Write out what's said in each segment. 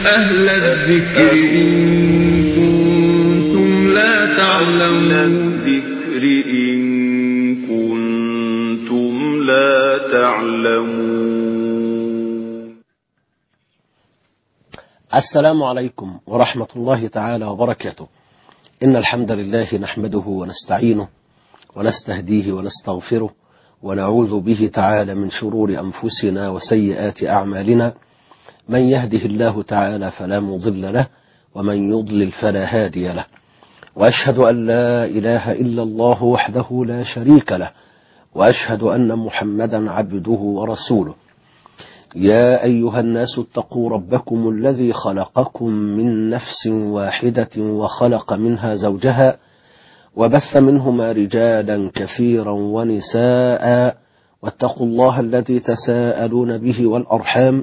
أهل الذكر إن كنتم لا تعلمون. السلام عليكم ورحمة الله تعالى وبركاته. إن الحمد لله نحمده ونستعينه ونستهديه ونستغفره ونعوذ به تعالى من شرور أنفسنا وسيئات أعمالنا. من يهده الله تعالى فلا مضل له ومن يضلل فلا هادي له، وأشهد أن لا إله إلا الله وحده لا شريك له، وأشهد أن محمدا عبده ورسوله. يا أيها الناس اتقوا ربكم الذي خلقكم من نفس واحدة وخلق منها زوجها وبث منهما رجالا كثيرا ونساء، واتقوا الله الذي تساءلون به والأرحام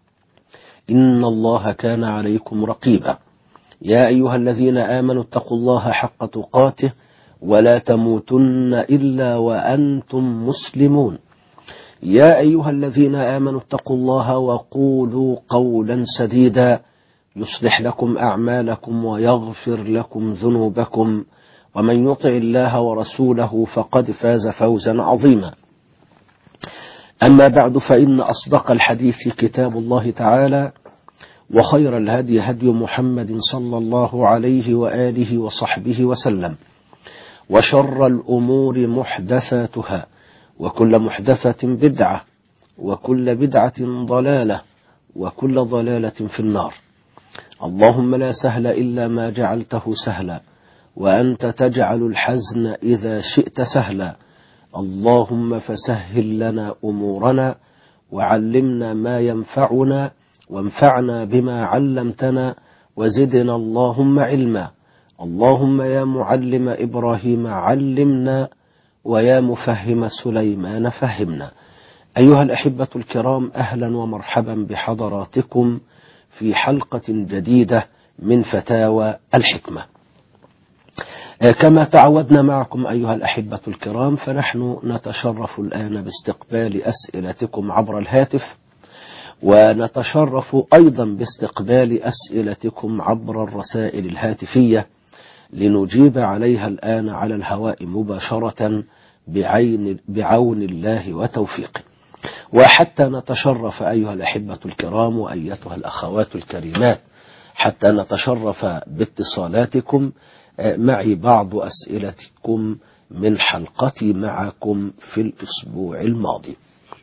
إن الله كان عليكم رقيبا. يا أيها الذين آمنوا اتقوا الله حق تقاته ولا تموتن إلا وأنتم مسلمون. يا أيها الذين آمنوا اتقوا الله وقولوا قولا سديدا يصلح لكم أعمالكم ويغفر لكم ذنوبكم، ومن يطع الله ورسوله فقد فاز فوزا عظيما. أما بعد، فإن أصدق الحديث كتاب الله تعالى، وخير الهدي هدي محمد صلى الله عليه وآله وصحبه وسلم، وشر الأمور محدثاتها، وكل محدثة بدعة، وكل بدعة ضلالة، وكل ضلالة في النار. اللهم لا سهل إلا ما جعلته سهلا، وأنت تجعل الحزن إذا شئت سهلا. اللهم فسهل لنا أمورنا وعلمنا ما ينفعنا وانفعنا بما علمتنا وزدنا اللهم علما. اللهم يا معلم إبراهيم علمنا، ويا مفهم سليمان فهمنا. أيها الأحبة الكرام، أهلا ومرحبا بحضراتكم في حلقة جديدة من فتاوى الحكمة. كما تعودنا معكم أيها الأحبة الكرام، فنحن نتشرف الآن باستقبال أسئلتكم عبر الهاتف، ونتشرف أيضا باستقبال أسئلتكم عبر الرسائل الهاتفية لنجيب عليها الآن على الهواء مباشرة بعون الله وتوفيقه. وحتى نتشرف أيها الأحبة الكرام وأيتها الأخوات الكريمات، حتى نتشرف باتصالاتكم معي بعض أسئلتكم من حلقتي معكم في الأسبوع الماضي.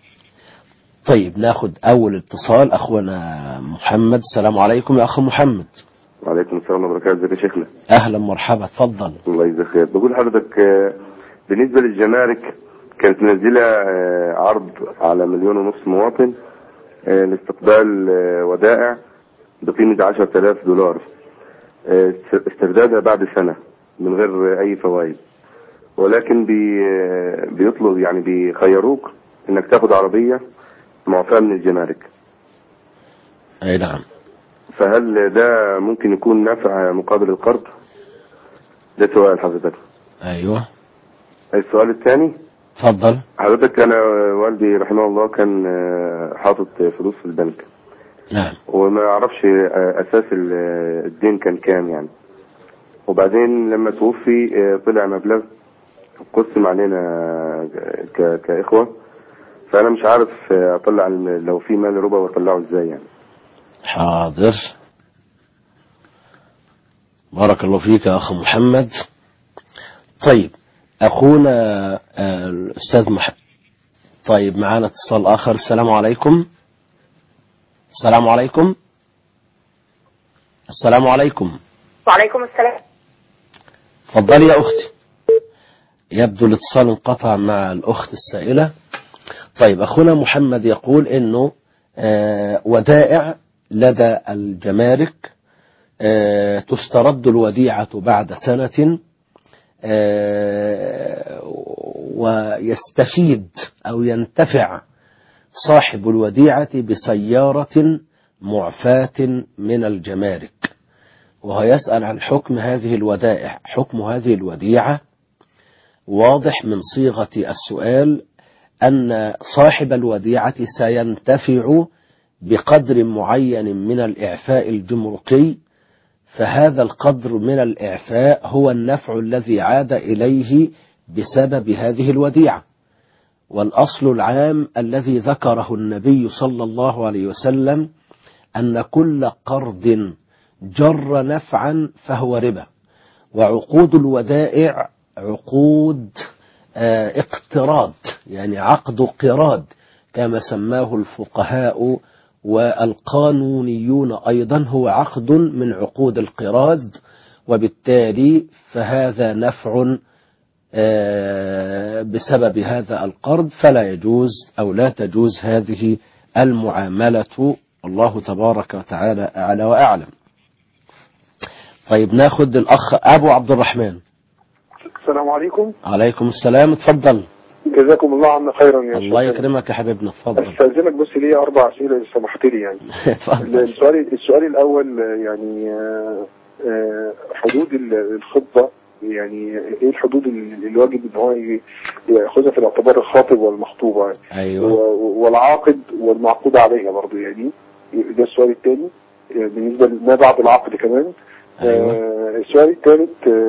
طيب، ناخد أول اتصال. أخونا محمد، السلام عليكم يا أخ محمد. وعليكم السلام ورحمة الله وبركاته. ازيك يا شيخنا؟ أهلا مرحبا، تفضل. الله يجزاك خير. بقول لحضرتك بالنسبة للجمارك كانت منزلة عرض على 1.5 مليون مواطن لاستقبال ودائع بقيمة $10,000 استردادها بعد سنة من غير أي فوائد، ولكن بيطلب يعني بيخيروك إنك تاخد عربية معفاة من الجمارك. أي نعم. فهل ده ممكن يكون نفع مقابل القرض؟ ده سؤال حضرتك. أيوة. السؤال الثاني، تفضل حضرتك. أنا والدي رحمه الله كان حاطط فلوس في البنك. نعم. وما يعرفش أساس الدين كان كام يعني، وبعدين لما توفي طلع مبلغ قسم علينا كإخوة، فأنا مش عارف أطلع لو في مال ربا وأطلعه إزاي يعني. حاضر، بارك الله فيك يا أخ محمد. طيب، أخونا الأستاذ محمد. طيب، معنا اتصال آخر. السلام عليكم. السلام عليكم. السلام عليكم. وعليكم السلام. تفضلي يا أختي. يبدو الاتصال انقطع مع الأخت السائلة. طيب، أخونا محمد يقول إنه ودائع لدى الجمارك تسترد الوديعة بعد سنة، ويستفيد أو ينتفع صاحب الوديعة بسيارة معفاة من الجمارك، وهو يسأل عن حكم هذه الودائع. حكم هذه الوديعة واضح من صيغة السؤال أن صاحب الوديعة سينتفع بقدر معين من الإعفاء الجمركي، فهذا القدر من الإعفاء هو النفع الذي عاد إليه بسبب هذه الوديعة. والأصل العام الذي ذكره النبي صلى الله عليه وسلم أن كل قرض جر نفعا فهو ربا، وعقود الودائع عقود اقتراض، يعني عقد قراض كما سماه الفقهاء والقانونيون أيضا، هو عقد من عقود القراض، وبالتالي فهذا نفع بسبب هذا القرض، فلا يجوز أو لا تجوز هذه المعاملة. الله تبارك وتعالى أعلى وأعلم. طيب ناخد الأخ أبو عبد الرحمن. السلام عليكم. عليكم السلام، اتفضل. جزاكم الله عنا خيرا يا الله يكرمك يا حبيبنا، اتفضل. استاذنك بس لي 4 أسئلة إذا سمحت لي يعني. اتفضل. السؤال الأول يعني حدود الخطبة، يعني ايه الحدود اللي واجب ان هو ياخذها في الاعتبار الخاطب والمخطوبة؟ ايوه. والعاقد والمعقود عليها برضه يعني. ده السؤال الثاني بالنسبة لما بعد العقد كمان. أيوة. السؤال الثالث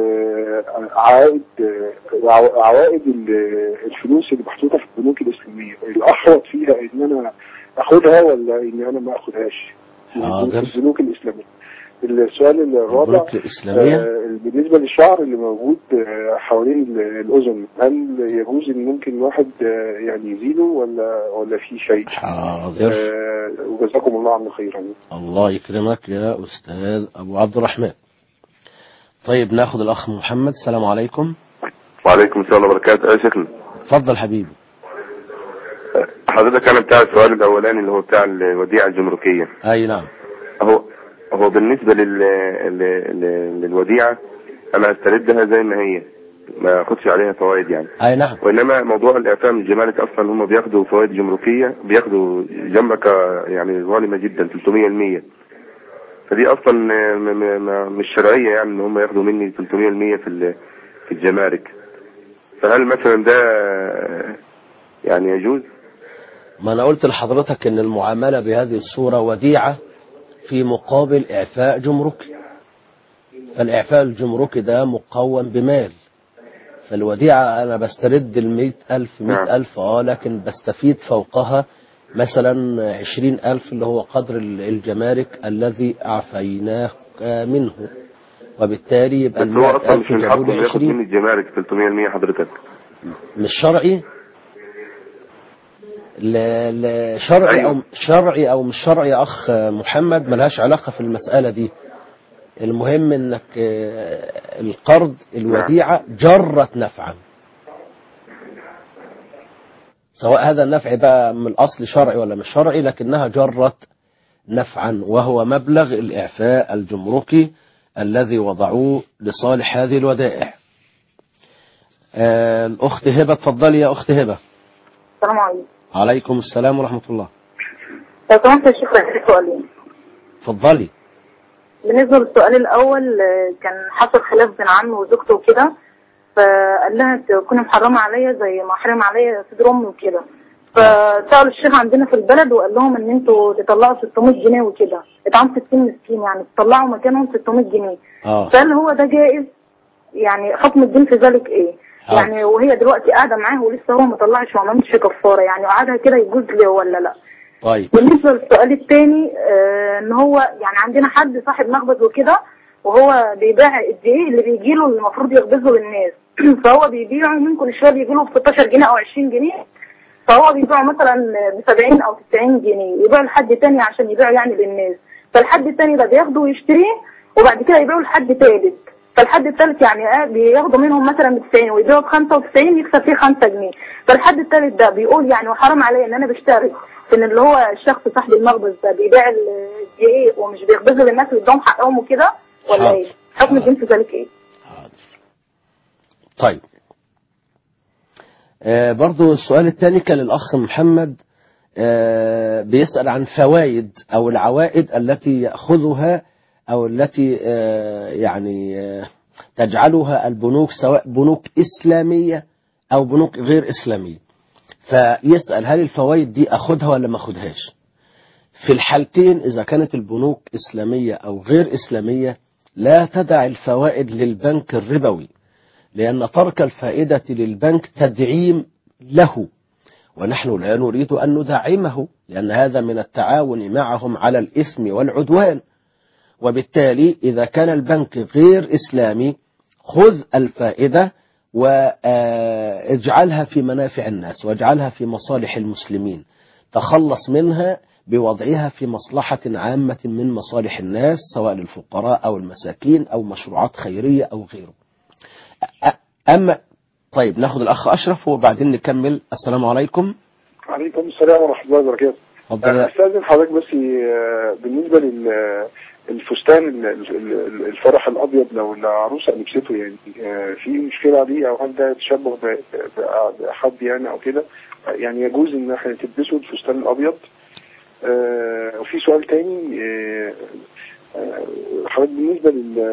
عوائد الفلوس اللي محطوطة في البنوك الإسلامية، الأحوط فيها إن أنا أخدها ولا إن أنا ما أخدهاش؟ حاضر. البنوك الإسلامية. السؤال الرابع بالنسبة للشعر اللي موجود حوالين الأذن، هل يجوز إن ممكن الواحد يعني يزيله ولا في شيء؟ حاضر. وجزاكم الله عنا خيرا. الله يكرمك يا أستاذ أبو عبد الرحمن. طيب ناخد الأخ محمد. السلام عليكم. وعليكم السلام وبركاته. يا شيخنا اتفضل حبيبي. حضرتك أنا بتاع السؤال الأولاني اللي هو بتاع الوديعة الجمركية. أي نعم. هو بالنسبة للوديعة أنا هستردها زي ما هي، ما أخدش عليها فوائد يعني. أي نعم. وإنما موضوع الإعفاء من الجمارك أصلا هم بياخدوا فوائد جمركية، بياخدوا جنبك يعني ظالمة جدا 300%. فدي أصلا مش شرعية يعني إن هم ياخدوا مني 300% في الجمارك. فهل مثلا ده يعني يجوز؟ ما أنا قلت لحضرتك إن المعاملة بهذه الصورة وديعة في مقابل إعفاء جمركي، فالإعفاء الجمركي ده مقوم بمال، فالوديعة أنا بسترد 100,000 لكن بستفيد فوقها مثلا 20,000 اللي هو قدر الجمارك الذي أعفيناه منه، وبالتالي يبقى 100,000 جابوا لي 20. من الجمارك 300% حضرتك مش شرعي؟ لا شرعي. أيوة. أو شرعي أو مش شرعي يا أخ محمد ملهاش علاقة في المسألة دي. المهم إنك القرض الوديعة جرت نفعا، سواء هذا النفع بقى من الأصل شرعي ولا مش شرعي، لكنها جرت نفعا، وهو مبلغ الإعفاء الجمركي الذي وضعوه لصالح هذه الودائع. الأخت هبة، اتفضلي يا أخت هبة. السلام عليكم. عليكم السلام ورحمة الله. لو سمحت يا شيخ عندي سؤالين. اتفضلي. بالنسبة للسؤال الأول، كان حصل خلاف بين عمي وزوجته وكده، فقال لها تكوني محرمة عليا زي ما حرم عليا صدر أمي وكده، فسألوا الشيخ عندنا في البلد وقال لهم إن أنتوا تطلعوا 600 جنيه وكده، إطعام 60 مسكين يعني تطلعوا مكانهم 600 جنيه. فهل هو ده جائز؟ يعني حكم الدين في ذلك إيه؟ يعني وهي دلوقتي قاعدة معاه ولسه هو ما طلعش وما عملش كفارة، يعني وقعدها كده يجوز لي ولا لا؟ طيب. بالنسبة للسؤال الثاني، ان هو يعني عندنا حد صاحب مخبز وكده، وهو بيبيع الدقيق اللي بيجيله اللي المفروض يخبزه للناس فهو بيبيعه من كل شويه بيجيله ب 16 جنيه او 20 جنيه، فهو بيبيعه مثلا ب 70 او 90 جنيه، يبيعه لحد تاني عشان يبيعه يعني للناس، فالحد التاني ده بياخده ويشتريه وبعد كده يبيعه لحد ثالث، فالحد الثالث يعني بياخدوا منهم مثلا ب 90 ويبيعوا ب 95 يكسب فيه 5 جنيه، فالحد الثالث ده بيقول يعني وحرام عليا ان انا بشتري ان اللي هو الشخص صاحب المخبز ده بيبيع الدقيق ومش بيخبزه للناس اللي ادهم حقهم وكده ولا ايه؟ حكم الدين في ذلك ايه؟ حاضر. طيب. برضو السؤال الثاني كان للأخ محمد بيسأل عن فوائد أو العوائد التي يأخذها أو التي يعني تجعلها البنوك سواء بنوك إسلامية أو بنوك غير إسلامية، فيسأل هل الفوائد دي أخذها ولا ما أخذهاش؟ في الحالتين إذا كانت البنوك إسلامية أو غير إسلامية لا تدع الفوائد للبنك الربوي، لأن ترك الفائدة للبنك تدعيم له، ونحن لا نريد أن ندعمه، لأن هذا من التعاون معهم على الإثم والعدوان. وبالتالي إذا كان البنك غير إسلامي خذ الفائدة واجعلها في منافع الناس واجعلها في مصالح المسلمين، تخلص منها بوضعها في مصلحة عامة من مصالح الناس، سواء للفقراء أو المساكين أو مشروعات خيرية أو غيره. أما طيب ناخد الأخ أشرف وبعدين نكمل. السلام عليكم. عليكم السلام ورحمة الله وبركاته. أستاذن حضرتك بس بالنسبة للفستان الفرح الأبيض لو العروسة لبسته، يعني في مشكلة عليه أو هل ده تشبه بحد يعني أو كده، يعني يجوز إن احنا تلبسوا الفستان الأبيض؟ وفي سؤال تاني حضرتك بالنسبة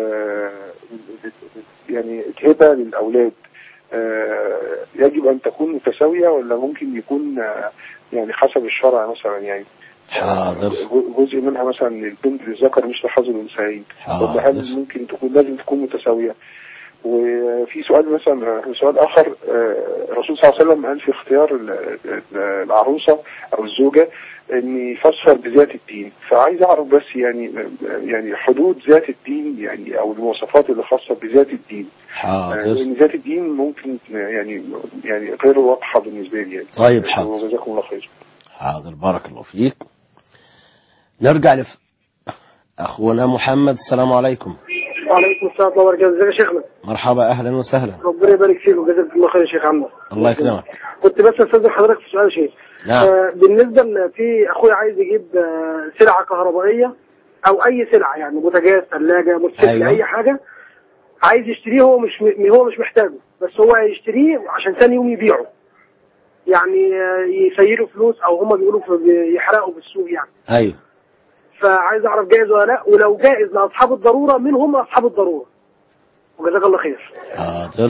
يعني الهبة للأولاد يجب أن تكون متساوية ولا ممكن يكون يعني حسب الشرع مثلا، يعني حاضر جزء منها مثلا البنت للذكر مش لحظ الأنثيين، ولا هل ممكن تكون لازم تكون متساوية؟ وفي سؤال مثلا سؤال آخر، الرسول صلى الله عليه وسلم قال في اختيار العروسة أو الزوجة أن يفسر بذات الدين، فعايز أعرف بس يعني حدود ذات الدين يعني أو المواصفات اللي خاصة بذات الدين. حاضر. لأن ذات الدين ممكن يعني غير واضحة بالنسبة لي يعني. طيب حاضر. جزاكم الله خير. حاضر بارك الله فيك. نرجع أخونا محمد. السلام عليكم. وعليكم السلام ورحمة الله وبركاته. ازيك يا شيخنا؟ مرحبا أهلا وسهلا. ربنا يبارك فيك وجزاك الله خير يا شيخ عمار. الله يكرمك. كنت بس استاذن حضرتك في سؤال شيء. نعم. بالنسبة في أخويا عايز يجيب سلعة كهربائية أو أي سلعة، يعني بوتاجاز، ثلاجة، موتوسيكل، أيوة. أي حاجة عايز يشتريه، هو مش محتاجه، بس هو يشتريه عشان ثاني يوم يبيعه، يعني يسيروا فلوس أو هما بيقولوا يحرقوا بالسوق يعني. أيوه. فعايز أعرف جائز ولا لا، ولو جائز لأصحاب الضرورة من هم أصحاب الضرورة؟ وجزاك الله خير. حاضر.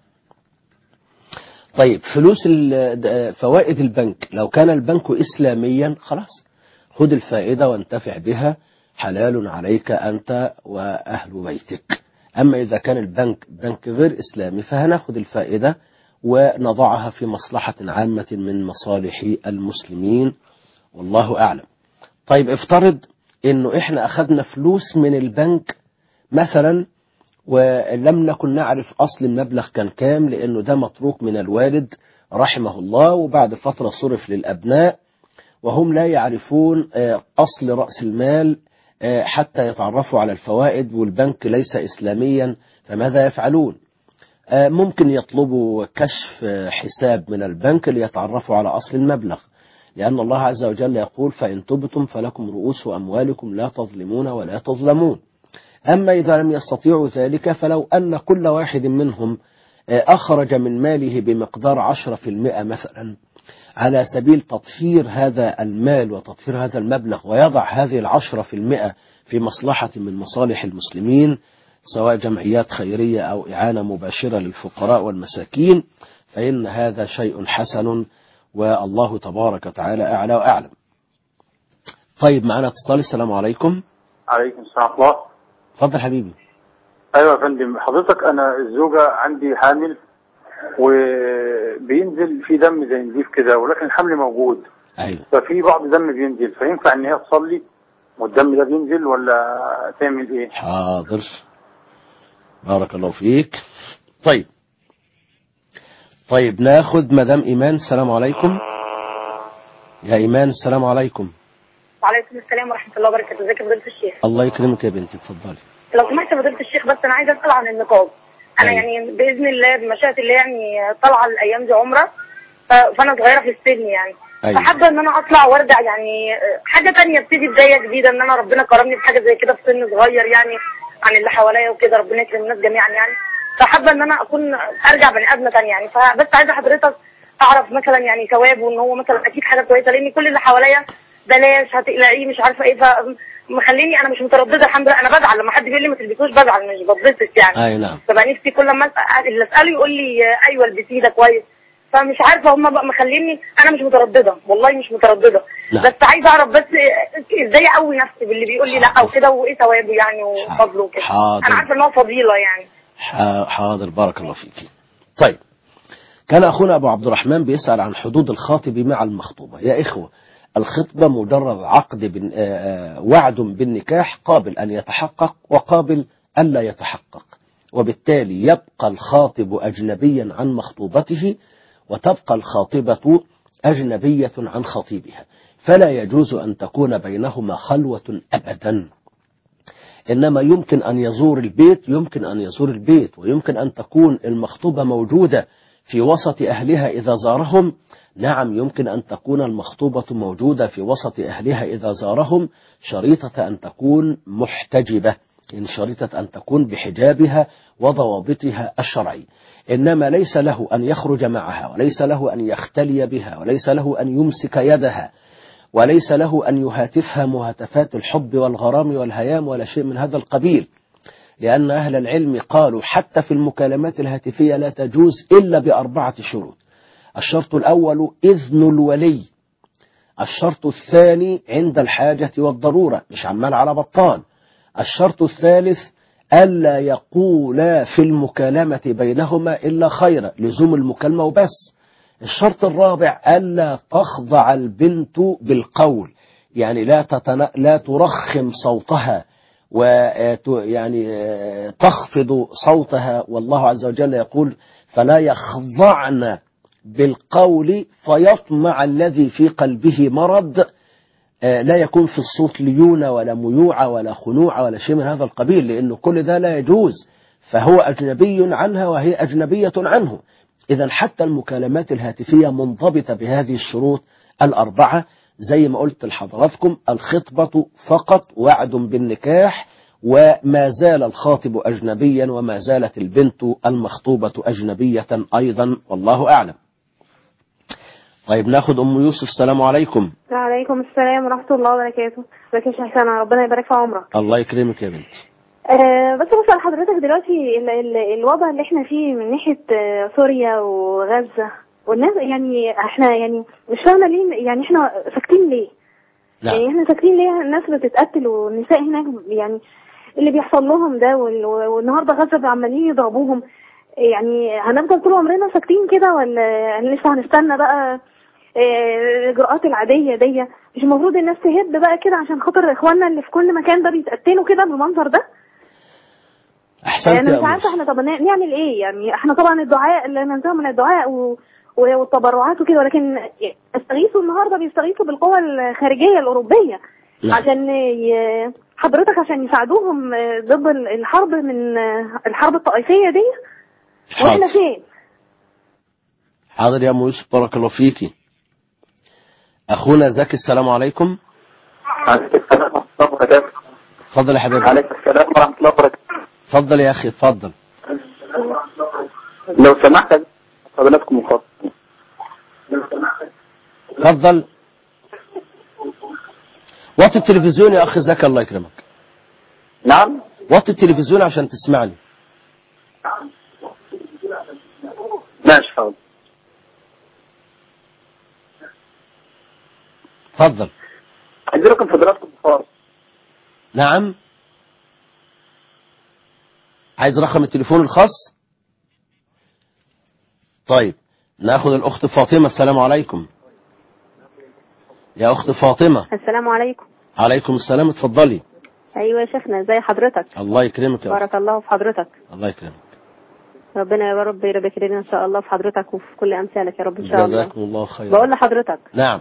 طيب فوائد البنك، لو كان البنك إسلاميا خلاص خذ الفائدة وانتفع بها، حلال عليك أنت وأهل بيتك. أما إذا كان البنك بنك غير إسلامي فهناخذ الفائدة ونضعها في مصلحة عامة من مصالح المسلمين، والله أعلم. طيب افترض إنه إحنا أخذنا فلوس من البنك مثلا ولم نكن نعرف أصل المبلغ كان كام، لأنه ده متروك من الوالد رحمه الله، وبعد فترة صرف للأبناء وهم لا يعرفون أصل رأس المال حتى يتعرفوا على الفوائد، والبنك ليس إسلاميا، فماذا يفعلون؟ ممكن يطلبوا كشف حساب من البنك ليتعرفوا على أصل المبلغ، لأن الله عز وجل يقول فإن تبتم فلكم رؤوس أموالكم لا تظلمون ولا تظلمون. أما إذا لم يستطيعوا ذلك فلو أن كل واحد منهم أخرج من ماله بمقدار 10% مثلا على سبيل تطهير هذا المال وتطهير هذا المبلغ، ويضع هذه 10% في مصلحة من مصالح المسلمين، سواء جمعيات خيرية أو إعانة مباشرة للفقراء والمساكين، فإن هذا شيء حسن، والله تبارك وتعالى أعلى وأعلم. طيب معنا اتصال. السلام عليكم. عليكم السلام ورحمة الله. اتفضل حبيبي. ايوه يا فندم، حضرتك انا الزوجة عندي حامل وبينزل في دم زي نزيف كده، ولكن الحمل موجود. ايوه. ففي بعض دم بينزل، فينفع ان هي تصلي والدم ده بينزل ولا تعمل ايه؟ حاضر بارك الله فيك. طيب ناخد مدام ايمان. السلام عليكم يا ايمان. السلام عليكم. وعليكم السلام ورحمة الله وبركاته. ازيك يا فضيلة الشيخ؟ الله يكرمك يا بنتي، اتفضلي. لو سمحت يا فضيلة الشيخ، بس انا عايزه اسال عن النقاب. انا أيوة. يعني باذن الله بمشيئة الله يعني طالعه الايام دي عمره، فانا صغيره في السن يعني. أيوة. فحابه ان انا اطلع وارجع، يعني حاجه تانية ابتدي بدايه جديده، ان انا ربنا كرمني بحاجه زي كده في سن صغير يعني عن اللي حواليا وكده، ربنا يكرم الناس جميعا يعني. فحابه ان انا اكون ارجع بني ادمه تانية يعني، فبس عايزه حضرتك اعرف مثلا يعني ثوابه، ان هو مثلا اكيد حاجه كويسه، لان كل اللي حواليا بلاش هتقلقيه مش عارفه ايه، فمخليني انا مش متردده. الحمد لله انا بزعل لما حد بيقول لي ما تلبسوش، بزعل مش بتبسط يعني. اي نعم. فبقى نفسي كل ما اللي اساله يقول لي ايوه البسيه ده كويس، فمش عارفه هم بقى مخليني انا مش متردده، والله مش متردده. لا. بس عايزه اعرف بس ازاي اقوي نفسي باللي بيقول لي لا وكده، وايه ثوابه يعني وفضله وكده. انا عارفه ان هو فضيله يعني. حاضر، بارك الله فيك. طيب، كان اخونا ابو عبد الرحمن بيسأل عن حدود الخاطب مع المخطوبه. يا اخوه، الخطبه مجرد عقد وعد بالنكاح قابل ان يتحقق وقابل الا يتحقق، وبالتالي يبقى الخاطب اجنبيا عن مخطوبته وتبقى الخاطبه اجنبيه عن خطيبها، فلا يجوز ان تكون بينهما خلوه ابدا. إنما يمكن أن يزور البيت، ويمكن أن تكون المخطوبة موجودة في وسط أهلها إذا زارهم. نعم، يمكن أن تكون المخطوبة موجودة في وسط أهلها إذا زارهم، شريطة أن تكون محتجبة، إن شريطة أن تكون بحجابها وضوابطها الشرعي. إنما ليس له أن يخرج معها، وليس له أن يختلي بها، وليس له أن يمسك يدها، وليس له أن يهاتفها مهاتفات الحب والغرام والهيام ولا شيء من هذا القبيل، لأن أهل العلم قالوا حتى في المكالمات الهاتفية لا تجوز إلا ب4 شروط. الشرط الأول إذن الولي، الشرط الثاني عند الحاجة والضرورة، مش عمال على بطال. الشرط الثالث ألا يقولا في المكالمة بينهما إلا خيرا، لزوم المكالمة وبس. الشرط الرابع ألا تخضع البنت بالقول، يعني لا ترخم صوتها ويعني تخفض صوتها، والله عز وجل يقول فلا يخضعن بالقول فيطمع الذي في قلبه مرض. لا يكون في الصوت ليونة ولا ميوعة ولا خنوعة ولا شيء من هذا القبيل، لأنه كل ده لا يجوز، فهو أجنبي عنها وهي أجنبية عنه. إذا حتى المكالمات الهاتفية منضبطة بهذه الشروط 4. زي ما قلت لحضراتكم، الخطبة فقط وعد بالنكاح، وما زال الخاطب أجنبيا وما زالت البنت المخطوبة أجنبية أيضا، والله أعلم. طيب، ناخد أم يوسف. السلام عليكم. وعليكم السلام ورحمة الله وبركاته. ازيك يا شيخ سنة، ربنا يبارك في عمرك. الله يكرمك يا بنت. بس بسأل حضرتك دلوقتي الوضع اللي احنا فيه من ناحية سوريا وغزة والناس، يعني احنا يعني مش فاهمة ليه، يعني احنا ساكتين ليه؟ لا. يعني احنا ساكتين ليه؟ الناس بتتقتل والنساء هناك، يعني اللي بيحصل لهم ده، والنهارده غزة عمالين يضربوهم. يعني هنفضل طول عمرنا ساكتين كده، ولا لسه هنستنى بقى الإجراءات العادية دي؟ مش المفروض الناس تهد بقى كده عشان خاطر إخواننا اللي في كل مكان ده بيتقتلوا كده بالمنظر ده؟ أحسنت. أنا مش عارفة احنا طب نعمل إيه؟ يعني احنا طبعا الدعاء اللي ننتهي من الدعاء والتبرعات وكده، ولكن بيستغيثوا النهارده بالقوى الخارجية الأوروبية. لا. عشان حضرتك عشان يساعدوهم ضد الحرب، من الحرب الطائفية دي. واحنا فين؟ حاضر يا أم يوسف، بارك الله فيكي. أخونا زكي. السلام عليكم. عليكم السلام ورحمة الله وبركاته. اتفضل يا حبيبي. عليكم السلام ورحمة الله وبركاته. اتفضل يا أخي، اتفضل. لو سمحت حضراتكم مخاطب. اتفضل. وطي التلفزيون يا أخي زكي، الله يكرمك. نعم. وطي التلفزيون عشان تسمعني. ماشي حاضر. اتفضل. عايز لكم حضراتكم خاص. نعم. عايز رقم التليفون الخاص؟ طيب، ناخذ الأخت فاطمة. السلام عليكم يا أخت فاطمة. السلام عليكم. عليكم السلام، اتفضلي. أيوة يا شيخنا، ازي حضرتك؟ الله يكرمك يا بارك أخت. الله في حضرتك. الله يكرمك. ربنا يا رب يبارك لنا إن شاء الله في حضرتك وفي كل أمثالك يا رب إن شاء الله. جزاكم الله خيرا. بقول لحضرتك. نعم.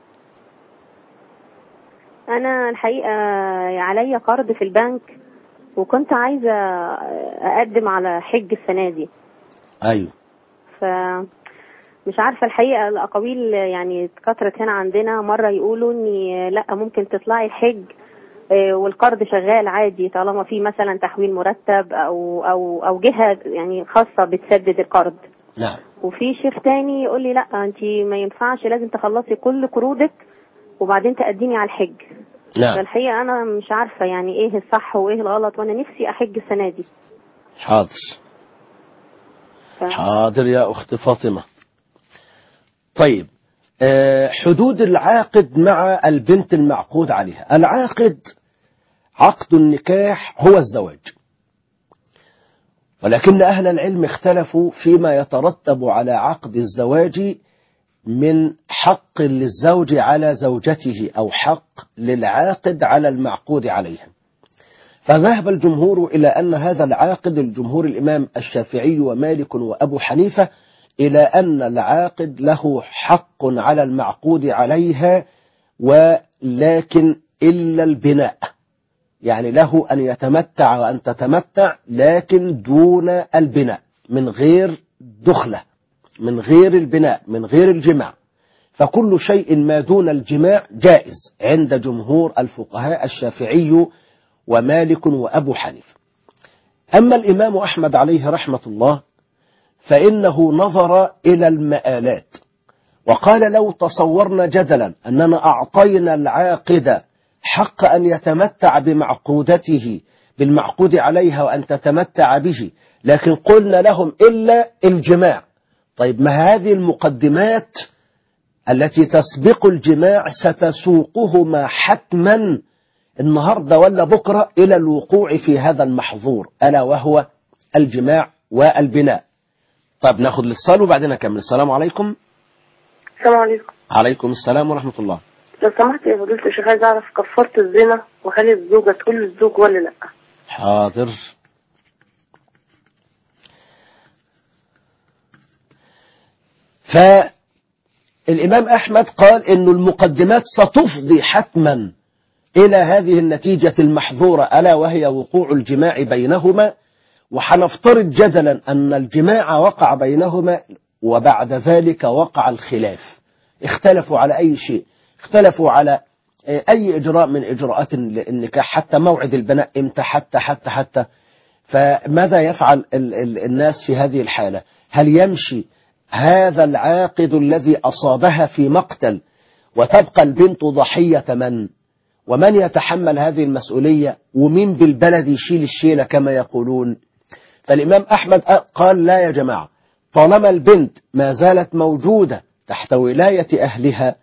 أنا الحقيقة عليا قرض في البنك، وكنت عايزة أقدم على حج السنة دي. أيوه. مش عارفة الحقيقة، الأقاويل يعني اتكترت هنا عندنا. مرة يقولوا إني لأ، ممكن تطلعي الحج والقرض شغال عادي طالما في مثلا تحويل مرتب أو جهة يعني خاصة بتسدد القرض. نعم. وفي شيخ تاني يقول لي لأ، أنت ما ينفعش، لازم تخلصي كل قروضك وبعدين تقدمي على الحج. نعم. فالحقيقة أنا مش عارفة يعني إيه الصح وإيه الغلط، وأنا نفسي أحج السنة دي. حاضر. حاضر يا أخت فاطمة. طيب حدود العاقد مع البنت المعقود عليها. العاقد عقد النكاح هو الزواج، ولكن أهل العلم اختلفوا فيما يترتب على عقد الزواج من حق للزوج على زوجته أو حق للعاقد على المعقود عليها. فذهب الجمهور إلى أن هذا العاقد، الجمهور الإمام الشافعي ومالك وأبو حنيفة، إلى أن العاقد له حق على المعقود عليها، ولكن إلا البناء، يعني له أن يتمتع وأن تتمتع، لكن دون البناء، من غير دخلة، من غير البناء، من غير الجماع. فكل شيء ما دون الجماع جائز عند جمهور الفقهاء الشافعي ومالك وأبو حنيفة. أما الإمام أحمد عليه رحمة الله فإنه نظر إلى المآلات وقال: لو تصورنا جدلا أننا أعطينا العاقد حق أن يتمتع بمعقودته بالمعقود عليها وأن تتمتع به، لكن قلنا لهم إلا الجماع. طيب ما هذه المقدمات التي تسبق الجماع ستسوقهما حتما النهاردة ولا بكرة إلى الوقوع في هذا المحظور، ألا وهو الجماع والبناء. طيب ناخد الاتصال وبعدين نكمل. السلام عليكم. السلام عليكم. عليكم السلام ورحمة الله. لو سمحت يا فضيلة الشيخ، عايز أعرف كفارة الزنا وهل الزوجة تقول للزوج ولا لأ؟ حاضر. فالإمام أحمد قال إنه المقدمات ستفضي حتما إلى هذه النتيجة المحظورة، ألا وهي وقوع الجماع بينهما. وحنفترض جدلا أن الجماع وقع بينهما وبعد ذلك وقع الخلاف، اختلفوا على أي شيء، اختلفوا على أي إجراء من إجراءات النكاح، حتى موعد البناء إمتى، حتى فماذا يفعل الناس في هذه الحالة؟ هل يمشي هذا العاقد الذي أصابها في مقتل وتبقى البنت ضحية من؟ ومن يتحمل هذه المسؤولية؟ ومين بالبلد يشيل الشيلة كما يقولون؟ فالإمام أحمد قال: لا يا جماعة، طالما البنت ما زالت موجودة تحت ولاية أهلها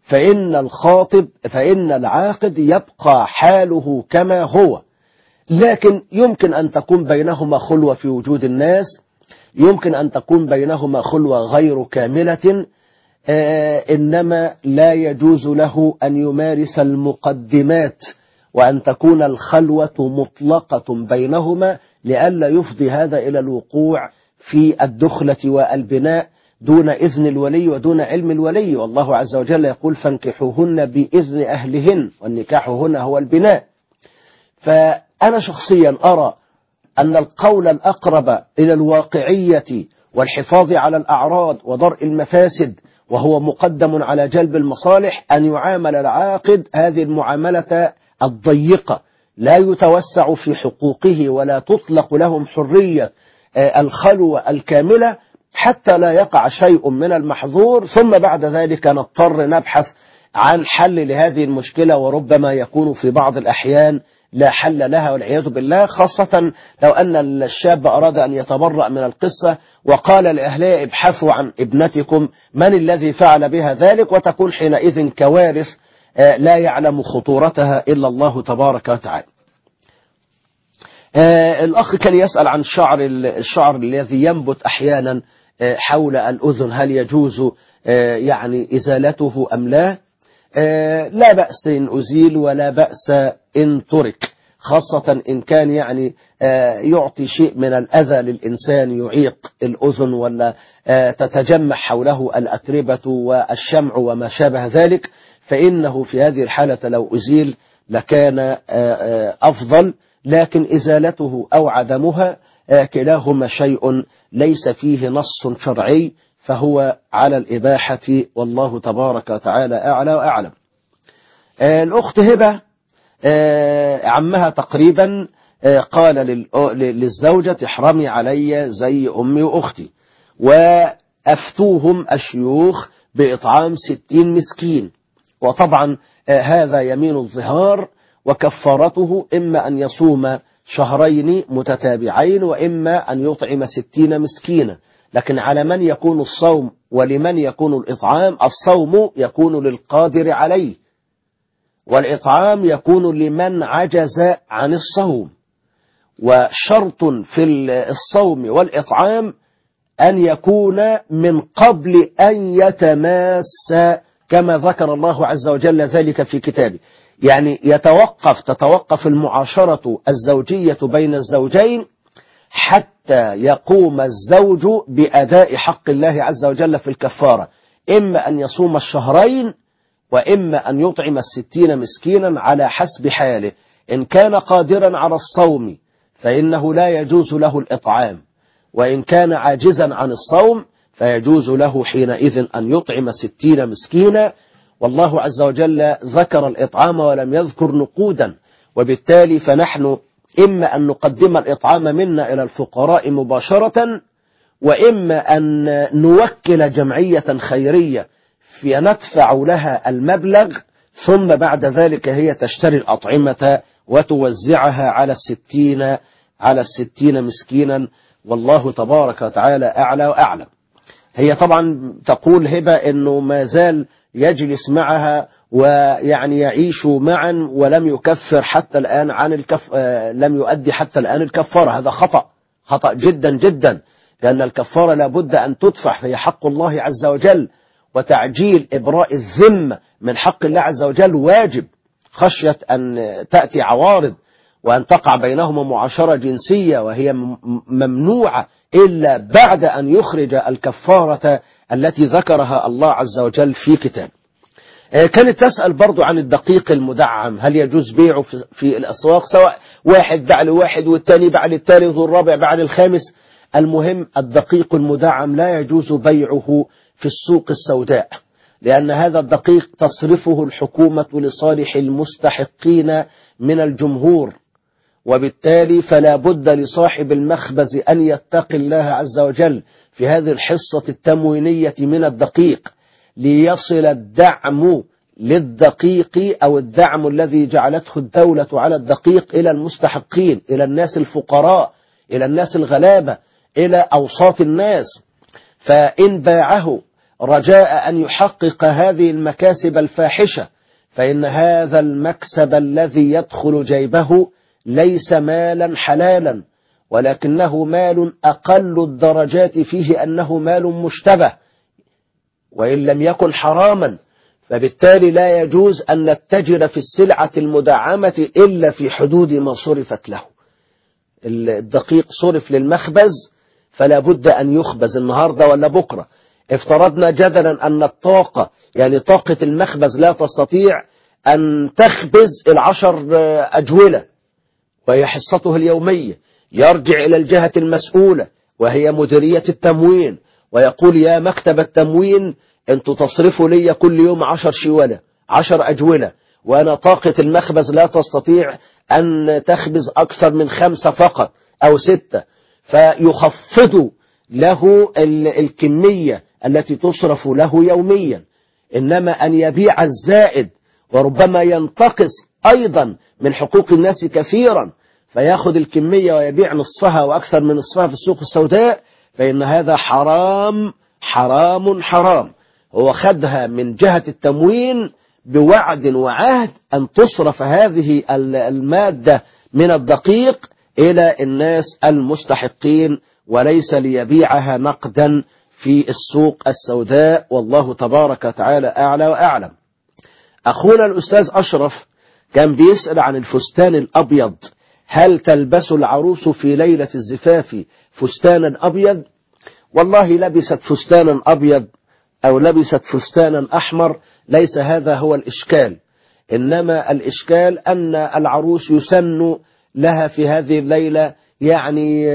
فإن العاقد يبقى حاله كما هو، لكن يمكن أن تكون بينهما خلوة في وجود الناس، يمكن أن تكون بينهما خلوة غير كاملة، إنما لا يجوز له أن يمارس المقدمات وأن تكون الخلوة مطلقة بينهما لئلا يفضي هذا إلى الوقوع في الدخلة والبناء دون إذن الولي ودون علم الولي. والله عز وجل يقول: فانكحوهن بإذن أهلهن، والنكاح هنا هو البناء. فأنا شخصيا أرى أن القول الأقرب إلى الواقعية والحفاظ على الأعراض ودرء المفاسد وهو مقدم على جلب المصالح أن يعامل العاقد هذه المعاملة الضيقة، لا يتوسع في حقوقه ولا تطلق لهم حرية الخلوة الكاملة حتى لا يقع شيء من المحظور، ثم بعد ذلك نضطر نبحث عن حل لهذه المشكلة، وربما يكون في بعض الأحيان لا حل لها والعياذ بالله، خاصة لو أن الشاب أراد أن يتبرأ من القصة وقال لأهلها: ابحثوا عن ابنتكم من الذي فعل بها ذلك، وتكون حينئذ كوارث لا يعلم خطورتها إلا الله تبارك وتعالى. الأخ كان يسأل عن الشعر الذي ينبت أحيانا حول الأذن، هل يجوز يعني إزالته أم لا؟ لا بأس إن أزيل ولا بأس إن ترك، خاصة إن كان يعني يعطي شيء من الأذى للإنسان يعيق الأذن ولا تتجمع حوله الأتربة والشمع وما شابه ذلك، فإنه في هذه الحالة لو أزيل لكان أفضل، لكن إزالته أو عدمها كلاهما شيء ليس فيه نص شرعي، فهو على الإباحة، والله تبارك وتعالى أعلى وأعلم. الأخت هبة عمها تقريبا قال للزوجة: احرمي علي زي أمي وأختي، وأفتوهم الشيوخ بإطعام 60 مسكين، وطبعا هذا يمين الظهار، وكفارته إما أن يصوم شهرين متتابعين وإما أن يطعم 60 مسكينا، لكن على من يكون الصوم ولمن يكون الإطعام؟ الصوم يكون للقادر عليه، والإطعام يكون لمن عجز عن الصوم. وشرط في الصوم والإطعام أن يكون من قبل أن يتماس، كما ذكر الله عز وجل ذلك في كتابه. يعني تتوقف المعاشرة الزوجية بين الزوجين حتى يقوم الزوج بأداء حق الله عز وجل في الكفارة، إما أن يصوم الشهرين وإما أن يطعم 60 مسكينا على حسب حاله. إن كان قادرا على الصوم فإنه لا يجوز له الإطعام، وإن كان عاجزا عن الصوم فيجوز له حينئذ أن يطعم 60 مسكينا. والله عز وجل ذكر الإطعام ولم يذكر نقودا، وبالتالي فنحن إما أن نقدم الإطعام منا إلى الفقراء مباشرة، وإما أن نوكل جمعية خيرية في ندفع لها المبلغ، ثم بعد ذلك هي تشتري الأطعمة وتوزعها على 60 مسكينا. والله تبارك وتعالى أعلى وأعلم. هي طبعا تقول هبة أنه ما زال يجلس معها ويعني يعيش معا ولم يكفر حتى الآن عن لم يؤدي حتى الآن الكفارة. هذا خطأ جدا جدا، لأن الكفارة لابد أن تدفع، فهي حق الله عز وجل، وتعجيل إبراء الذمة من حق الله عز وجل واجب، خشية أن تأتي عوارض وأن تقع بينهما معاشرة جنسية، وهي ممنوعة إلا بعد أن يخرج الكفارة التي ذكرها الله عز وجل في كتاب. كانت تسأل برضو عن الدقيق المدعم، هل يجوز بيعه في الأسواق، سواء واحد باع لواحد والتاني باع للثالث والرابع باع للخامس. المهم الدقيق المدعم لا يجوز بيعه في السوق السوداء، لأن هذا الدقيق تصرفه الحكومة لصالح المستحقين من الجمهور، وبالتالي فلا بد لصاحب المخبز أن يتقي الله عز وجل في هذه الحصة التموينية من الدقيق، ليصل الدعم للدقيق أو الدعم الذي جعلته الدولة على الدقيق إلى المستحقين، إلى الناس الفقراء، إلى الناس الغلابة، إلى أوساط الناس. فإن باعه رجاء أن يحقق هذه المكاسب الفاحشة، فإن هذا المكسب الذي يدخل جيبه ليس مالا حلالا، ولكنه مال أقل الدرجات فيه أنه مال مشتبه، وإن لم يكن حراما، فبالتالي لا يجوز أن نتجر في السلعة المدعمة إلا في حدود ما صرفت له. الدقيق صرف للمخبز فلا بد أن يخبز النهاردة ولا بكرة. افترضنا جدلا أن الطاقة، يعني طاقة المخبز لا تستطيع أن تخبز 10 أجولة وهي حصته اليومية، يرجع إلى الجهة المسؤولة وهي مديرية التموين ويقول يا مكتب التموين أنتوا تصرفوا لي كل يوم 10 شولة 10 أجولة، وأنا طاقة المخبز لا تستطيع أن تخبز أكثر من 5 فقط أو 6، فيخفض له الكمية التي تصرف له يوميا. إنما أن يبيع الزائد وربما ينتقص أيضا من حقوق الناس كثيرا، فيأخذ الكمية ويبيع نصفها وأكثر من نصفها في السوق السوداء، فإن هذا حرام حرام حرام. هو خدها من جهة التموين بوعد وعهد أن تصرف هذه المادة من الدقيق إلى الناس المستحقين، وليس ليبيعها نقدا في السوق السوداء. والله تبارك وتعالى أعلى وأعلم. أخونا الأستاذ أشرف كان بيسأل عن الفستان الأبيض، هل تلبس العروس في ليلة الزفاف فستانا أبيض؟ والله لبست فستانا أبيض أو لبست فستانا أحمر ليس هذا هو الإشكال، إنما الإشكال أن العروس يسن لها في هذه الليلة يعني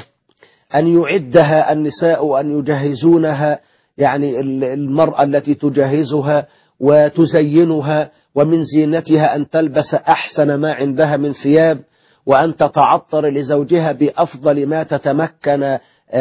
أن يعدها النساء وأن يجهزونها، يعني المرأة التي تجهزها وتزينها، ومن زينتها أن تلبس أحسن ما عندها من ثياب، وأن تتعطر لزوجها بأفضل ما تتمكن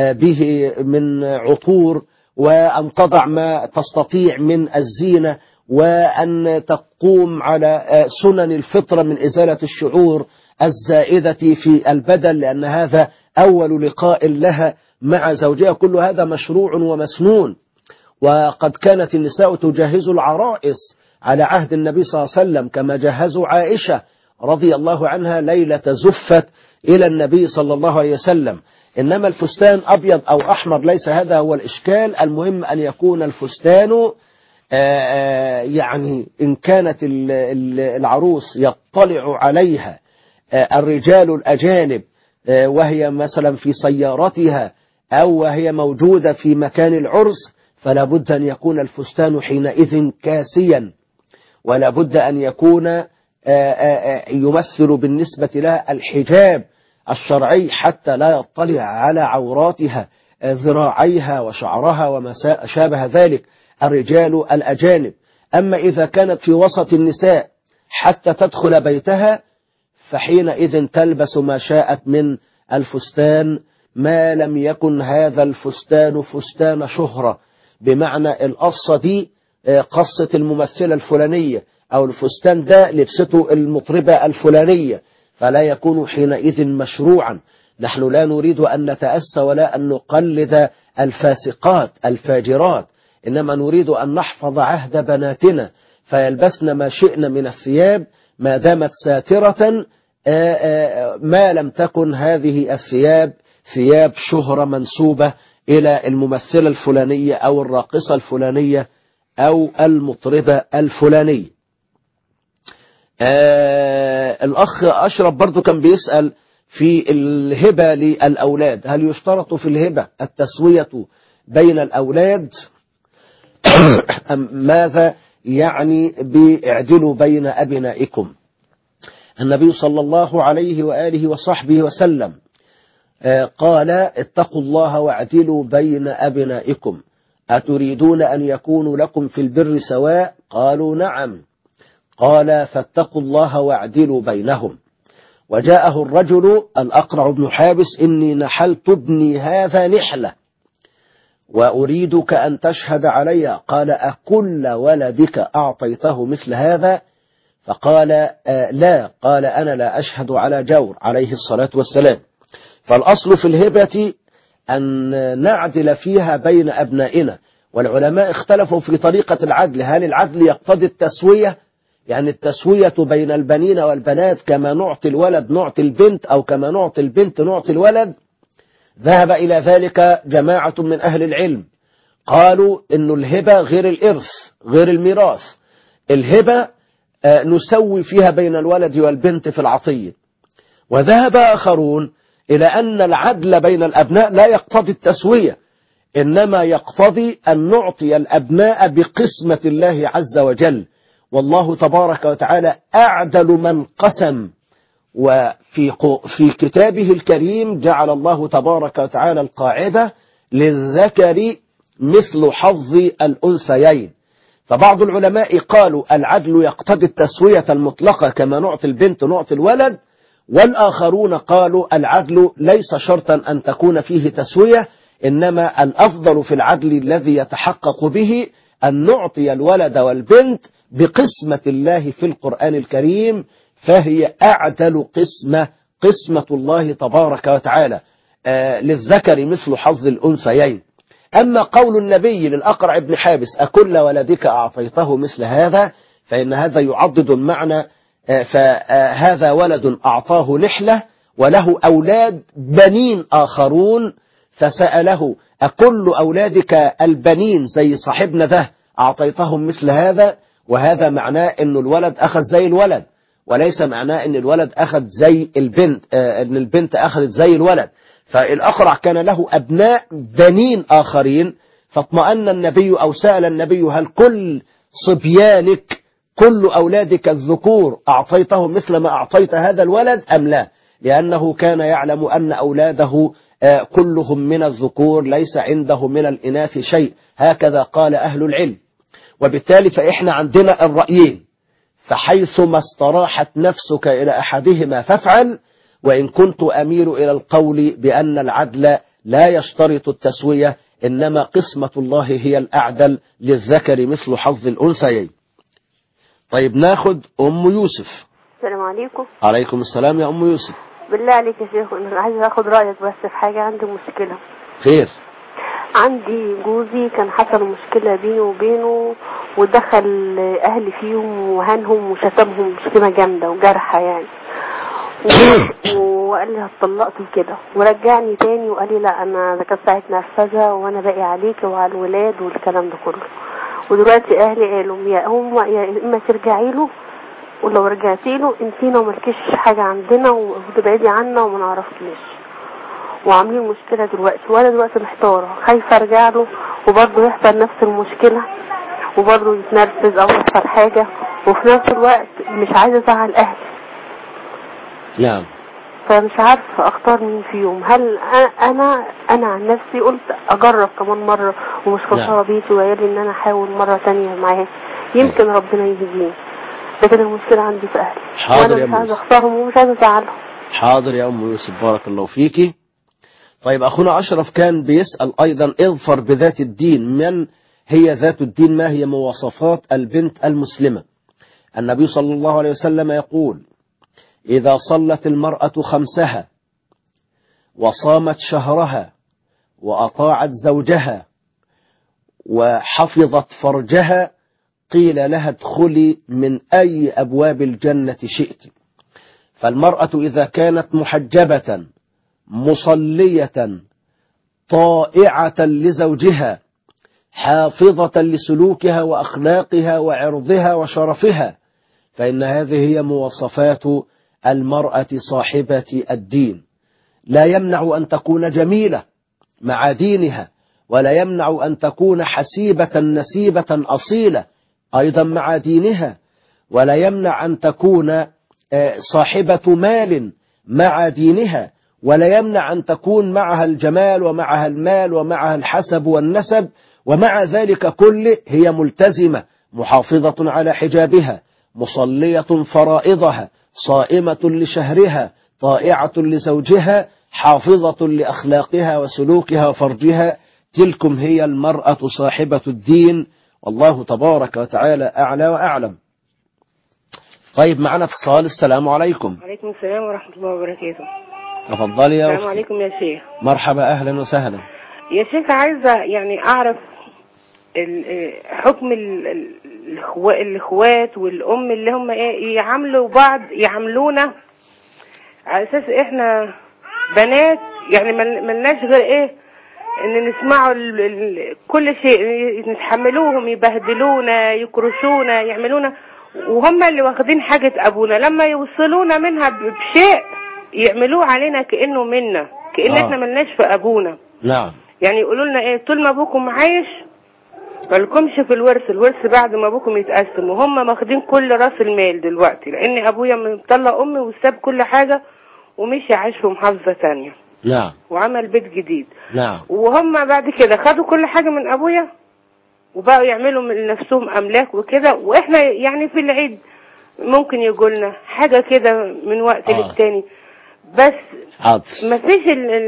به من عطور، وأن تضع ما تستطيع من الزينة، وأن تقوم على سنن الفطرة من إزالة الشعور الزائدة في البدن، لأن هذا أول لقاء لها مع زوجها. كل هذا مشروع ومسنون. وقد كانت النساء تجهز العرائس على عهد النبي صلى الله عليه وسلم، كما جهزوا عائشة رضي الله عنها ليلة زفت إلى النبي صلى الله عليه وسلم. إنما الفستان أبيض أو أحمر ليس هذا هو الإشكال. المهم أن يكون الفستان يعني إن كانت العروس يطلع عليها الرجال الأجانب وهي مثلا في سيارتها أو وهي موجودة في مكان العرس، فلا بد أن يكون الفستان حينئذ كاسيا، ولا بد أن يكون يمثل بالنسبة لها الحجاب الشرعي حتى لا يطلع على عوراتها ذراعيها وشعرها وما شابه ذلك الرجال الأجانب. أما إذا كانت في وسط النساء حتى تدخل بيتها فحينئذ تلبس ما شاءت من الفستان، ما لم يكن هذا الفستان فستان شهرة، بمعنى القصة دي قصة الممثلة الفلانية، أو الفستان ده لبسته المطربة الفلانية، فلا يكون حينئذ مشروعا. نحن لا نريد أن نتأسى ولا أن نقلد الفاسقات الفاجرات، إنما نريد أن نحفظ عهد بناتنا فيلبسن ما شئن من الثياب ما دامت ساترة، ما لم تكن هذه الثياب ثياب شهرة منسوبة إلى الممثلة الفلانية أو الراقصة الفلانية أو المطربة الفلانية. الأخ أشرف برضو كان بيسأل في الهبة للأولاد، هل يشترط في الهبة التسوية بين الأولاد أم ماذا يعني باعدلوا بين أبنائكم؟ النبي صلى الله عليه وآله وصحبه وسلم قال اتقوا الله واعدلوا بين أبنائكم أتريدون أن يكونوا لكم في البر سواء؟ قالوا نعم. قال فاتقوا الله واعدلوا بينهم. وجاءه الرجل الأقرع بن حابس إني نحلت ابني هذا نحلة وأريدك أن تشهد علي. قال أكل ولدك أعطيته مثل هذا؟ فقال لا. قال أنا لا أشهد على جور عليه الصلاة والسلام. فالأصل في الهبة أن نعدل فيها بين أبنائنا، والعلماء اختلفوا في طريقة العدل. هل العدل يقتضي التسوية، يعني التسوية بين البنين والبنات كما نعطي الولد نعطي البنت، أو كما نعطي البنت نعطي الولد؟ ذهب إلى ذلك جماعة من أهل العلم، قالوا إن الهبة غير الإرث غير الميراث. الهبة نسوي فيها بين الولد والبنت في العطية. وذهب آخرون إلى أن العدل بين الأبناء لا يقتضي التسوية، إنما يقتضي أن نعطي الأبناء بقسمة الله عز وجل، والله تبارك وتعالى أعدل من قسم. وفي كتابه الكريم جعل الله تبارك وتعالى القاعدة للذكر مثل حظ الأنثيين. فبعض العلماء قالوا العدل يقتضي التسوية المطلقة كما نعطي البنت نعطي الولد، والآخرون قالوا العدل ليس شرطا أن تكون فيه تسوية، إنما الأفضل في العدل الذي يتحقق به أن نعطي الولد والبنت بقسمة الله في القرآن الكريم، فهي أعدل قسمة الله تبارك وتعالى للذكر مثل حظ الأنثيين. أما قول النبي للأقرع بن حابس أكل ولدك أعطيته مثل هذا، فإن هذا يعضد المعنى. فهذا ولد أعطاه نحلة وله أولاد بنين آخرون، فسأله أكل أولادك البنين زي صاحبنا ده أعطيتهم مثل هذا؟ وهذا معناه أن الولد أخذ زي الولد، وليس معناه أن الولد أخذ زي البنت، أن البنت أخذت زي الولد. فالأقرع كان له أبناء بنين آخرين، فاطمأن النبي أو سأل النبي هل كل صبيانك كل أولادك الذكور أعطيته مثل ما أعطيت هذا الولد أم لا؟ لأنه كان يعلم أن أولاده كلهم من الذكور، ليس عنده من الإناث شيء. هكذا قال أهل العلم. وبالتالي فإحنا عندنا الرأيين، فحيثما استراحت نفسك إلى أحدهما فافعل، وإن كنت أميل إلى القول بأن العدل لا يشترط التسوية، إنما قسمة الله هي الأعدل للذكر مثل حظ الأنثيين. طيب ناخد أم يوسف. السلام عليكم. عليكم السلام يا أم يوسف. بالله عليك يا شيخ، أنا عايزة أخد رأيك بس في حاجة، عندي مشكلة. خير. عندي جوزي كان حصل مشكلة بينه وبينه، ودخل أهلي فيهم وهنهم وشتمهم مشكلة جامدة وجرحة يعني. وقال لي هتطلقت كده، ورجعني تاني وقال لي لا أنا ده كانت ساعة نرفزة وأنا باقي عليك وعلى الولاد والكلام ده كله. ودلوقتي أهلي قالوا يا إما ترجعي له، ولو رجعتي له انتينا وملكيش حاجة عندنا وتبعدي عنا وما نعرفكيش. وعاملين مشكلة دلوقتي، وانا دلوقتي محتارة خايفة ارجع له وبرضه يحصل نفس المشكلة وبرضه يتنرفز او يحصل حاجة، وفي نفس الوقت مش عايزة ازعل اهلي. نعم. فمش عارفة اختار مين فيهم. هل انا عن نفسي قلت اجرب كمان مرة ومش خسارة بيتي وعيالي ان انا احاول مرة تانية معاه، يمكن ربنا يهديني. لكن المشكلة عندي في اهلي، حاضر وانا مش عايزة اختارهم ومش عايزة ازعلهم. حاضر يا ام يوسف، بارك الله فيكي. طيب اخونا اشرف كان بيسأل ايضا اظفر بذات الدين. من هي ذات الدين؟ ما هي مواصفات البنت المسلمة؟ النبي صلى الله عليه وسلم يقول: إذا صلت المرأة خمسها وصامت شهرها وأطاعت زوجها وحفظت فرجها قيل لها ادخلي من أي أبواب الجنة شئت. فالمرأة إذا كانت محجبة مصلية طائعة لزوجها حافظة لسلوكها وأخلاقها وعرضها وشرفها، فإن هذه هي مواصفات المرأة صاحبة الدين. لا يمنع أن تكون جميلة مع دينها، ولا يمنع أن تكون حسيبة نسيبة أصيلة أيضا مع دينها، ولا يمنع أن تكون صاحبة مال مع دينها، ولا يمنع أن تكون معها الجمال ومعها المال ومعها الحسب والنسب، ومع ذلك كله هي ملتزمة محافظة على حجابها مصلية فرائضها صائمة لشهرها طائعة لزوجها حافظة لأخلاقها وسلوكها وفرجها. تلكم هي المرأة صاحبة الدين، والله تبارك وتعالى أعلى وأعلم. طيب معنا اتصال. السلام عليكم. وعليكم السلام ورحمة الله وبركاته. تفضلي يا السلام عليكم يا شيخ. مرحبا، أهلا وسهلا يا شيخ. عايزة يعني أعرف حكم الإخوات والأم اللي هم يعاملوا بعض، يعاملونا على أساس إحنا بنات، يعني ملناش غير إن نسمعوا كل شيء، نتحملوهم، يبهدلونا، يكرشونا، يعملونا، وهم اللي واخدين حاجة أبونا. لما يوصلونا منها بشيء يعملوه علينا كأنه منا، كأن إحنا ملناش في أبونا. نعم. يعني يقولوا لنا طول ما أبوكم عايش مالكمش في الورث بعد ما أبوكم يتقسم، وهم ماخدين كل راس المال دلوقتي، لأن أبويا مطلق أمي وساب كل حاجة ومشي عايش في محافظة تانية. نعم. وعمل بيت جديد. نعم. وهم بعد كده خدوا كل حاجة من أبويا وبقوا يعملوا من نفسهم أملاك وكده، وإحنا يعني في العيد ممكن يقولنا حاجة كده من وقت للتاني، بس ما فيش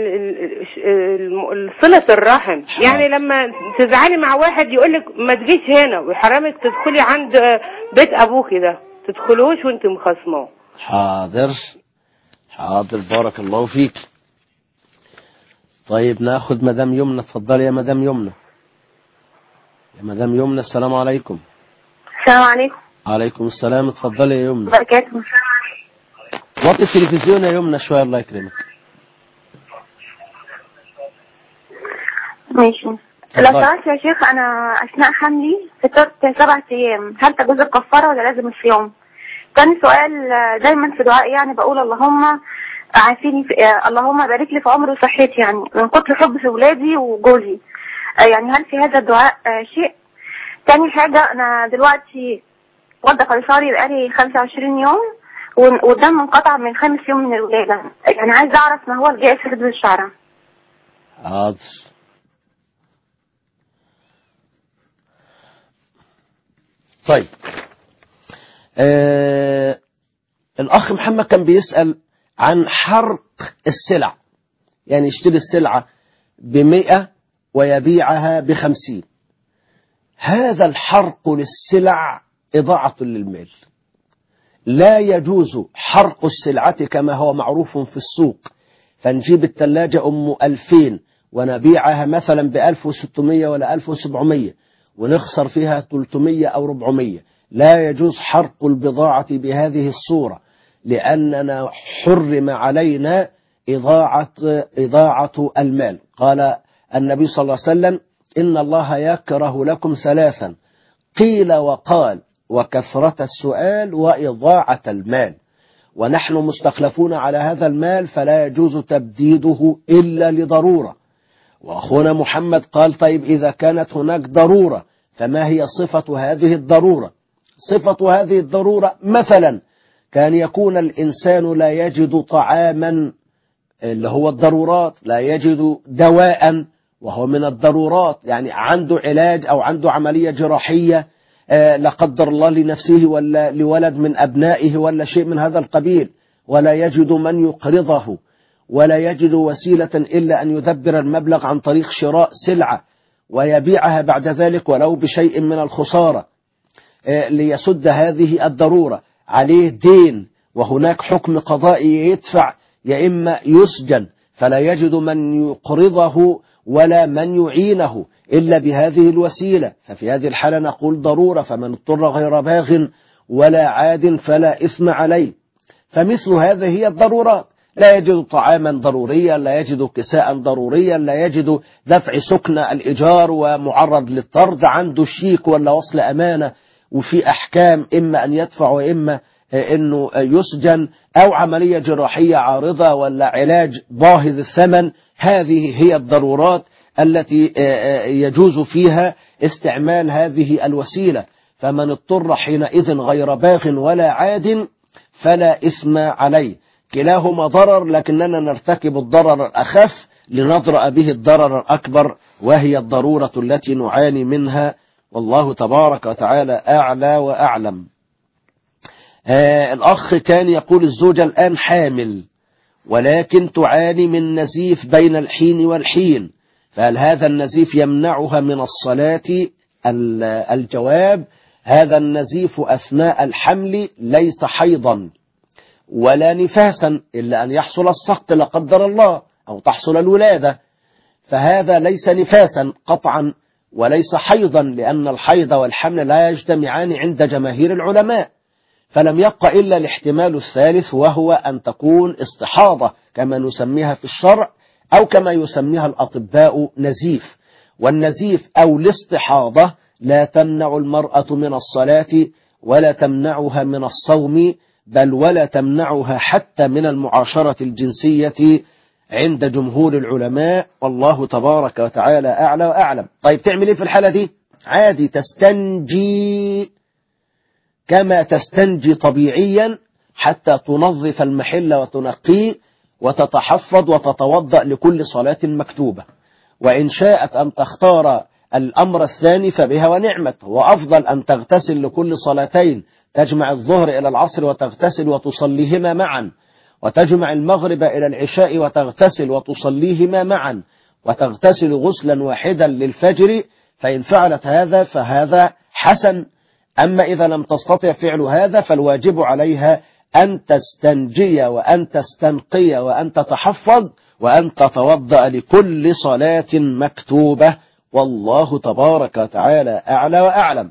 صلة الرحم. يعني لما تزعلي مع واحد يقولك ما تجيش هنا ويحرمك تدخلي عند بيت أبوك ده، تدخلوش وانت مخصماه. حاضر حاضر، بارك الله فيك. طيب ناخد مدام يمنى. اتفضلي يا مدام يمنى. يا مدام يمنى، السلام عليكم. السلام عليكم. عليكم السلام. اتفضلي يا يمنى. بركاته. وطي التلفزيون يا يمنى شوية الله يكرمك. ماشي. لو سمحت يا شيخ، أنا أثناء حملي فطرت 7 أيام، هل تجوز الكفارة ولا لازم الصيام؟ كان سؤال دايما في دعائي، يعني بقول اللهم عافيني اللهم بارك لي في عمري وصحتي، يعني من كتر حب في ولادي وجوزي. يعني هل في هذا الدعاء شيء؟ تاني حاجة، أنا دلوقتي والدة قيصري بقالي 25 يوم والدم انقطع من 5 يوم من الولادة، يعني عايز أعرف ما هو الجائز في حدود الشرع. حاضر. طيب الأخ محمد كان بيسأل عن حرق السلع، يعني يشتري السلعة ب100 ويبيعها ب50. هذا الحرق للسلع إضاعة للمال. لا يجوز حرق السلعة كما هو معروف في السوق، فنجيب الثلاجة 2000 ونبيعها مثلا 1600 ولا 1700 ونخسر فيها 300 أو 400. لا يجوز حرق البضاعة بهذه الصورة، لأننا حرم علينا إضاعة المال. قال النبي صلى الله عليه وسلم: إن الله يكره لكم ثلاثا، قيل وقال وكثرة السؤال وإضاعة المال. ونحن مستخلفون على هذا المال، فلا يجوز تبديده إلا لضرورة. وأخونا محمد قال: طيب إذا كانت هناك ضرورة فما هي صفة هذه الضرورة؟ صفة هذه الضرورة مثلا كان يكون الإنسان لا يجد طعاما اللي هو الضرورات، لا يجد دواء وهو من الضرورات، يعني عنده علاج أو عنده عملية جراحية لا قدر الله لنفسه ولا لولد من أبنائه ولا شيء من هذا القبيل، ولا يجد من يقرضه ولا يجد وسيلة إلا أن يدبر المبلغ عن طريق شراء سلعة ويبيعها بعد ذلك ولو بشيء من الخسارة ليسد هذه الضرورة. عليه دين وهناك حكم قضائي يدفع يا إما يسجن، فلا يجد من يقرضه ولا من يعينه إلا بهذه الوسيلة، ففي هذه الحالة نقول ضرورة، فمن اضطر غير باغ ولا عاد فلا إثم عليه. فمثل هذه هي الضرورات، لا يجد طعاما ضروريا، لا يجد كساء ضروريا، لا يجد دفع سكن الإيجار ومعرض للطرد، عنده شيك ولا وصل أمانة وفي أحكام إما أن يدفع وإما أنه يسجن، أو عملية جراحية عارضة ولا علاج باهظ الثمن. هذه هي الضرورات التي يجوز فيها استعمال هذه الوسيلة. فمن اضطر حينئذ غير باغ ولا عاد فلا إثم عليه. كلاهما ضرر، لكننا نرتكب الضرر الأخف لنضرأ به الضرر الأكبر، وهي الضرورة التي نعاني منها، والله تبارك وتعالى أعلى وأعلم. الأخ كان يقول: الزوجة الآن حامل ولكن تعاني من نزيف بين الحين والحين، فهل هذا النزيف يمنعها من الصلاة؟ الجواب: هذا النزيف أثناء الحمل ليس حيضا ولا نفاسا، إلا أن يحصل السقط لا قدر الله أو تحصل الولادة، فهذا ليس نفاسا قطعا وليس حيضا، لأن الحيض والحمل لا يجتمعان عند جماهير العلماء. فلم يبق إلا الاحتمال الثالث، وهو أن تكون استحاضة كما نسميها في الشرع، أو كما يسميها الأطباء نزيف. والنزيف أو الاستحاضة لا تمنع المرأة من الصلاة ولا تمنعها من الصوم، بل ولا تمنعها حتى من المعاشرة الجنسية عند جمهور العلماء، والله تبارك وتعالى أعلى وأعلم. طيب تعمل إيه في الحالة دي؟ عادي تستنجي كما تستنجي طبيعيا حتى تنظف المحل وتنقيه وتتحفظ وتتوضأ لكل صلاة مكتوبة. وإن شاءت أن تختار الأمر الثاني فبها ونعمت، وأفضل أن تغتسل لكل صلاتين، تجمع الظهر إلى العصر وتغتسل وتصليهما معا، وتجمع المغرب إلى العشاء وتغتسل وتصليهما معا، وتغتسل غسلا واحدا للفجر. فإن فعلت هذا فهذا حسن. أما إذا لم تستطع فعل هذا فالواجب عليها أن تستنجي وأن تستنقي وأن تتحفظ وأن تتوضأ لكل صلاة مكتوبة، والله تبارك وتعالى أعلى وأعلم.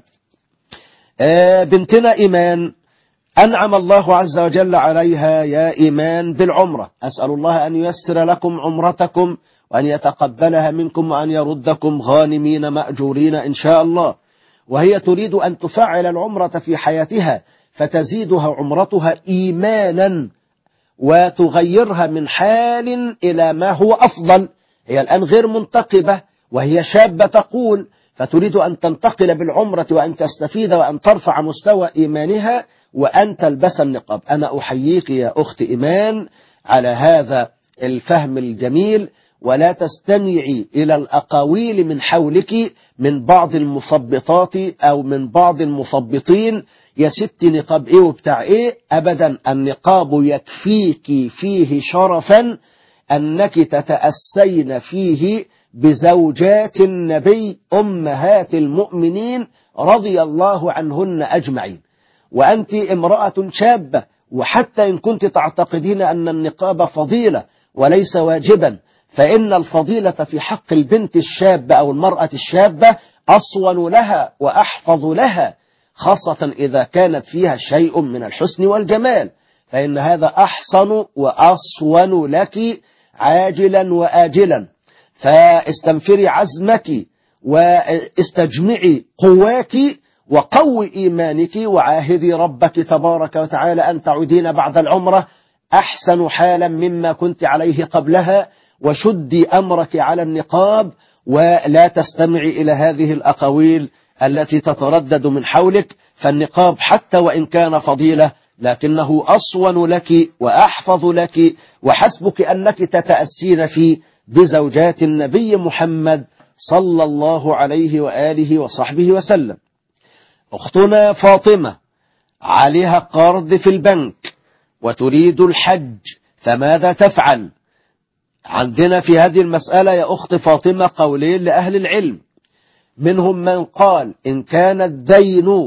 بنتنا إيمان أنعم الله عز وجل عليها يا إيمان بالعمرة، أسأل الله أن ييسر لكم عمرتكم وأن يتقبلها منكم وأن يردكم غانمين مأجورين إن شاء الله. وهي تريد أن تفعل العمرة في حياتها فتزيدها عمرتها إيمانا وتغيرها من حال إلى ما هو أفضل. هي الآن غير منتقبة وهي شابة تقول، فتريد أن تنتقل بالعمرة وأن تستفيد وأن ترفع مستوى إيمانها وأن تلبس النقاب. أنا أحييك يا أخت إيمان على هذا الفهم الجميل، ولا تستمعي إلى الأقاويل من حولك من بعض المثبطات أو من بعض المثبطين. يا ست نقاب إيه وبتاع إيه؟ أبدا، النقاب يكفيك فيه شرفا أنك تتأسين فيه بزوجات النبي أمهات المؤمنين رضي الله عنهن أجمعين. وأنت امرأة شابة، وحتى إن كنت تعتقدين أن النقاب فضيلة وليس واجبا، فإن الفضيلة في حق البنت الشابة أو المرأة الشابة أصون لها وأحفظ لها، خاصة إذا كانت فيها شيء من الحسن والجمال، فإن هذا أحسن وأصون لك عاجلا وآجلا. فاستنفري عزمك واستجمعي قواك وقوي إيمانك، وعاهدي ربك تبارك وتعالى أن تعودين بعد العمرة أحسن حالا مما كنت عليه قبلها، وشدي أمرك على النقاب، ولا تستمعي إلى هذه الأقاويل التي تتردد من حولك، فالنقاب حتى وإن كان فضيلة لكنه أصون لك وأحفظ لك، وحسبك أنك تتأسين فيه بزوجات النبي محمد صلى الله عليه وآله وصحبه وسلم. أختنا فاطمة عليها قرض في البنك وتريد الحج، فماذا تفعل؟ عندنا في هذه المسألة يا أخت فاطمة قولين لأهل العلم، منهم من قال إن كان الدين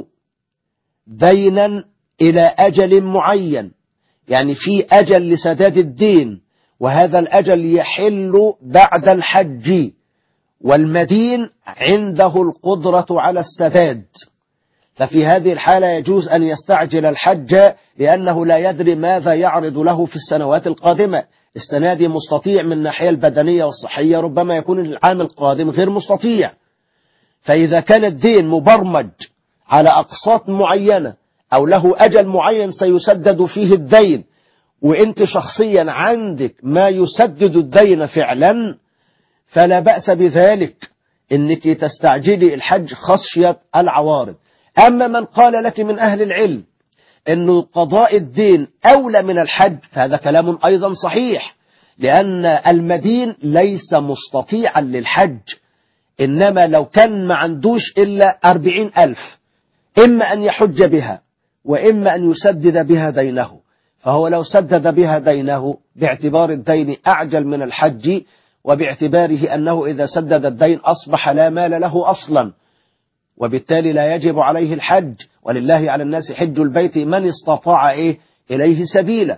دينا إلى أجل معين، يعني في أجل لسداد الدين، وهذا الأجل يحل بعد الحج، والمدين عنده القدرة على السداد، ففي هذه الحالة يجوز أن يستعجل الحج، لأنه لا يدري ماذا يعرض له في السنوات القادمة. السنة دي مستطيع من الناحية البدنية والصحية، ربما يكون العام القادم غير مستطيع. فإذا كان الدين مبرمج على أقساط معينة أو له أجل معين سيسدد فيه الدين، وإنت شخصيا عندك ما يسدد الدين فعلا، فلا بأس بذلك إنك تستعجلي الحج خشية العوارض. أما من قال لك من أهل العلم إنه قضاء الدين أولى من الحج، فهذا كلام أيضا صحيح، لأن المدين ليس مستطيعا للحج، إنما لو كان ما عندوش إلا 40,000 إما أن يحج بها وإما أن يسدد بها دينه، فهو لو سدد بها دينه باعتبار الدين أعجل من الحج، وباعتباره أنه إذا سدد الدين أصبح لا مال له أصلا، وبالتالي لا يجب عليه الحج، ولله على الناس حج البيت من استطاع إليه سبيلا.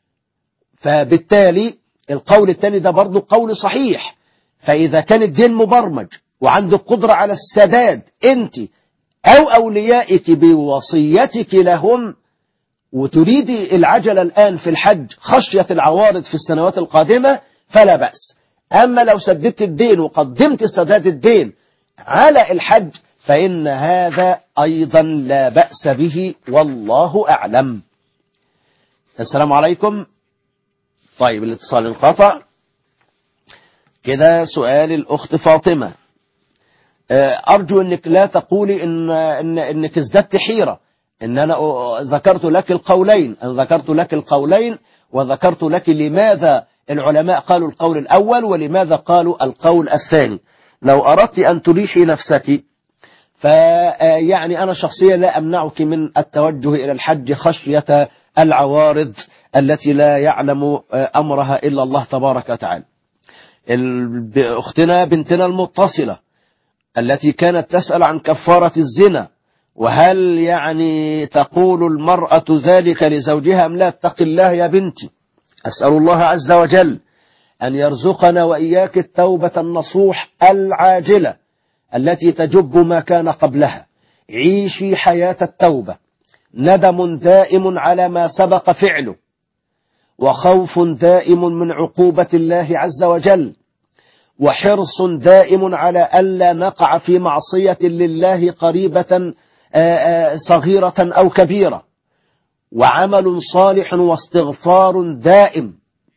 فبالتالي القول الثاني ده برضو قول صحيح. فإذا كان الدين مبرمج وعندك قدرة على السداد أنت أو أوليائك بوصيتك لهم، وتريدي العجل الآن في الحج خشية العوارض في السنوات القادمة، فلا بأس. أما لو سددت الدين وقدمت سداد الدين على الحج، فإن هذا أيضا لا بأس به، والله أعلم. السلام عليكم. طيب الاتصال انقطع كده. سؤال الأخت فاطمة، أرجو أنك لا تقولي إنك ازددت حيرة، إن أنا ذكرت لك القولين وذكرت لك لماذا العلماء قالوا القول الأول ولماذا قالوا القول الثاني. لو أردت أن تريحي نفسك، فيعني أنا شخصيا لا أمنعك من التوجه إلى الحج خشية العوارض التي لا يعلم أمرها إلا الله تبارك وتعالى. أختنا بنتنا المتصلة التي كانت تسأل عن كفارة الزنا، وهل يعني تقول المرأة ذلك لزوجها أم لا؟ اتق الله يا بنتي، أسأل الله عز وجل أن يرزقنا وإياك التوبة النصوح العاجلة التي تجب ما كان قبلها. عيشي حياة التوبة، ندم دائم على ما سبق فعله، وخوف دائم من عقوبة الله عز وجل، وحرص دائم على ألا نقع في معصية لله قريبة صغيرة أو كبيرة، وعمل صالح واستغفار دائم،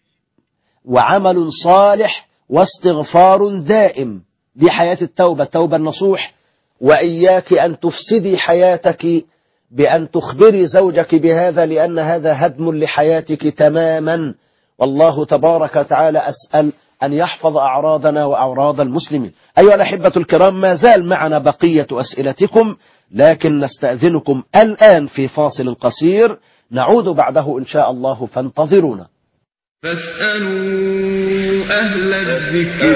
دي حياة التوبة، التوبة النصوح. وإياك أن تفسدي حياتك بأن تخبري زوجك بهذا، لأن هذا هدم لحياتك تماما. والله تبارك وتعالى أسأل أن يحفظ أعراضنا وأعراض المسلمين. أيها الأحبة الكرام، ما زال معنا بقية أسئلتكم، لكن نستأذنكم الآن في فاصل قصير، نعود بعده إن شاء الله، فانتظرونا. فاسألوا أهل الذكر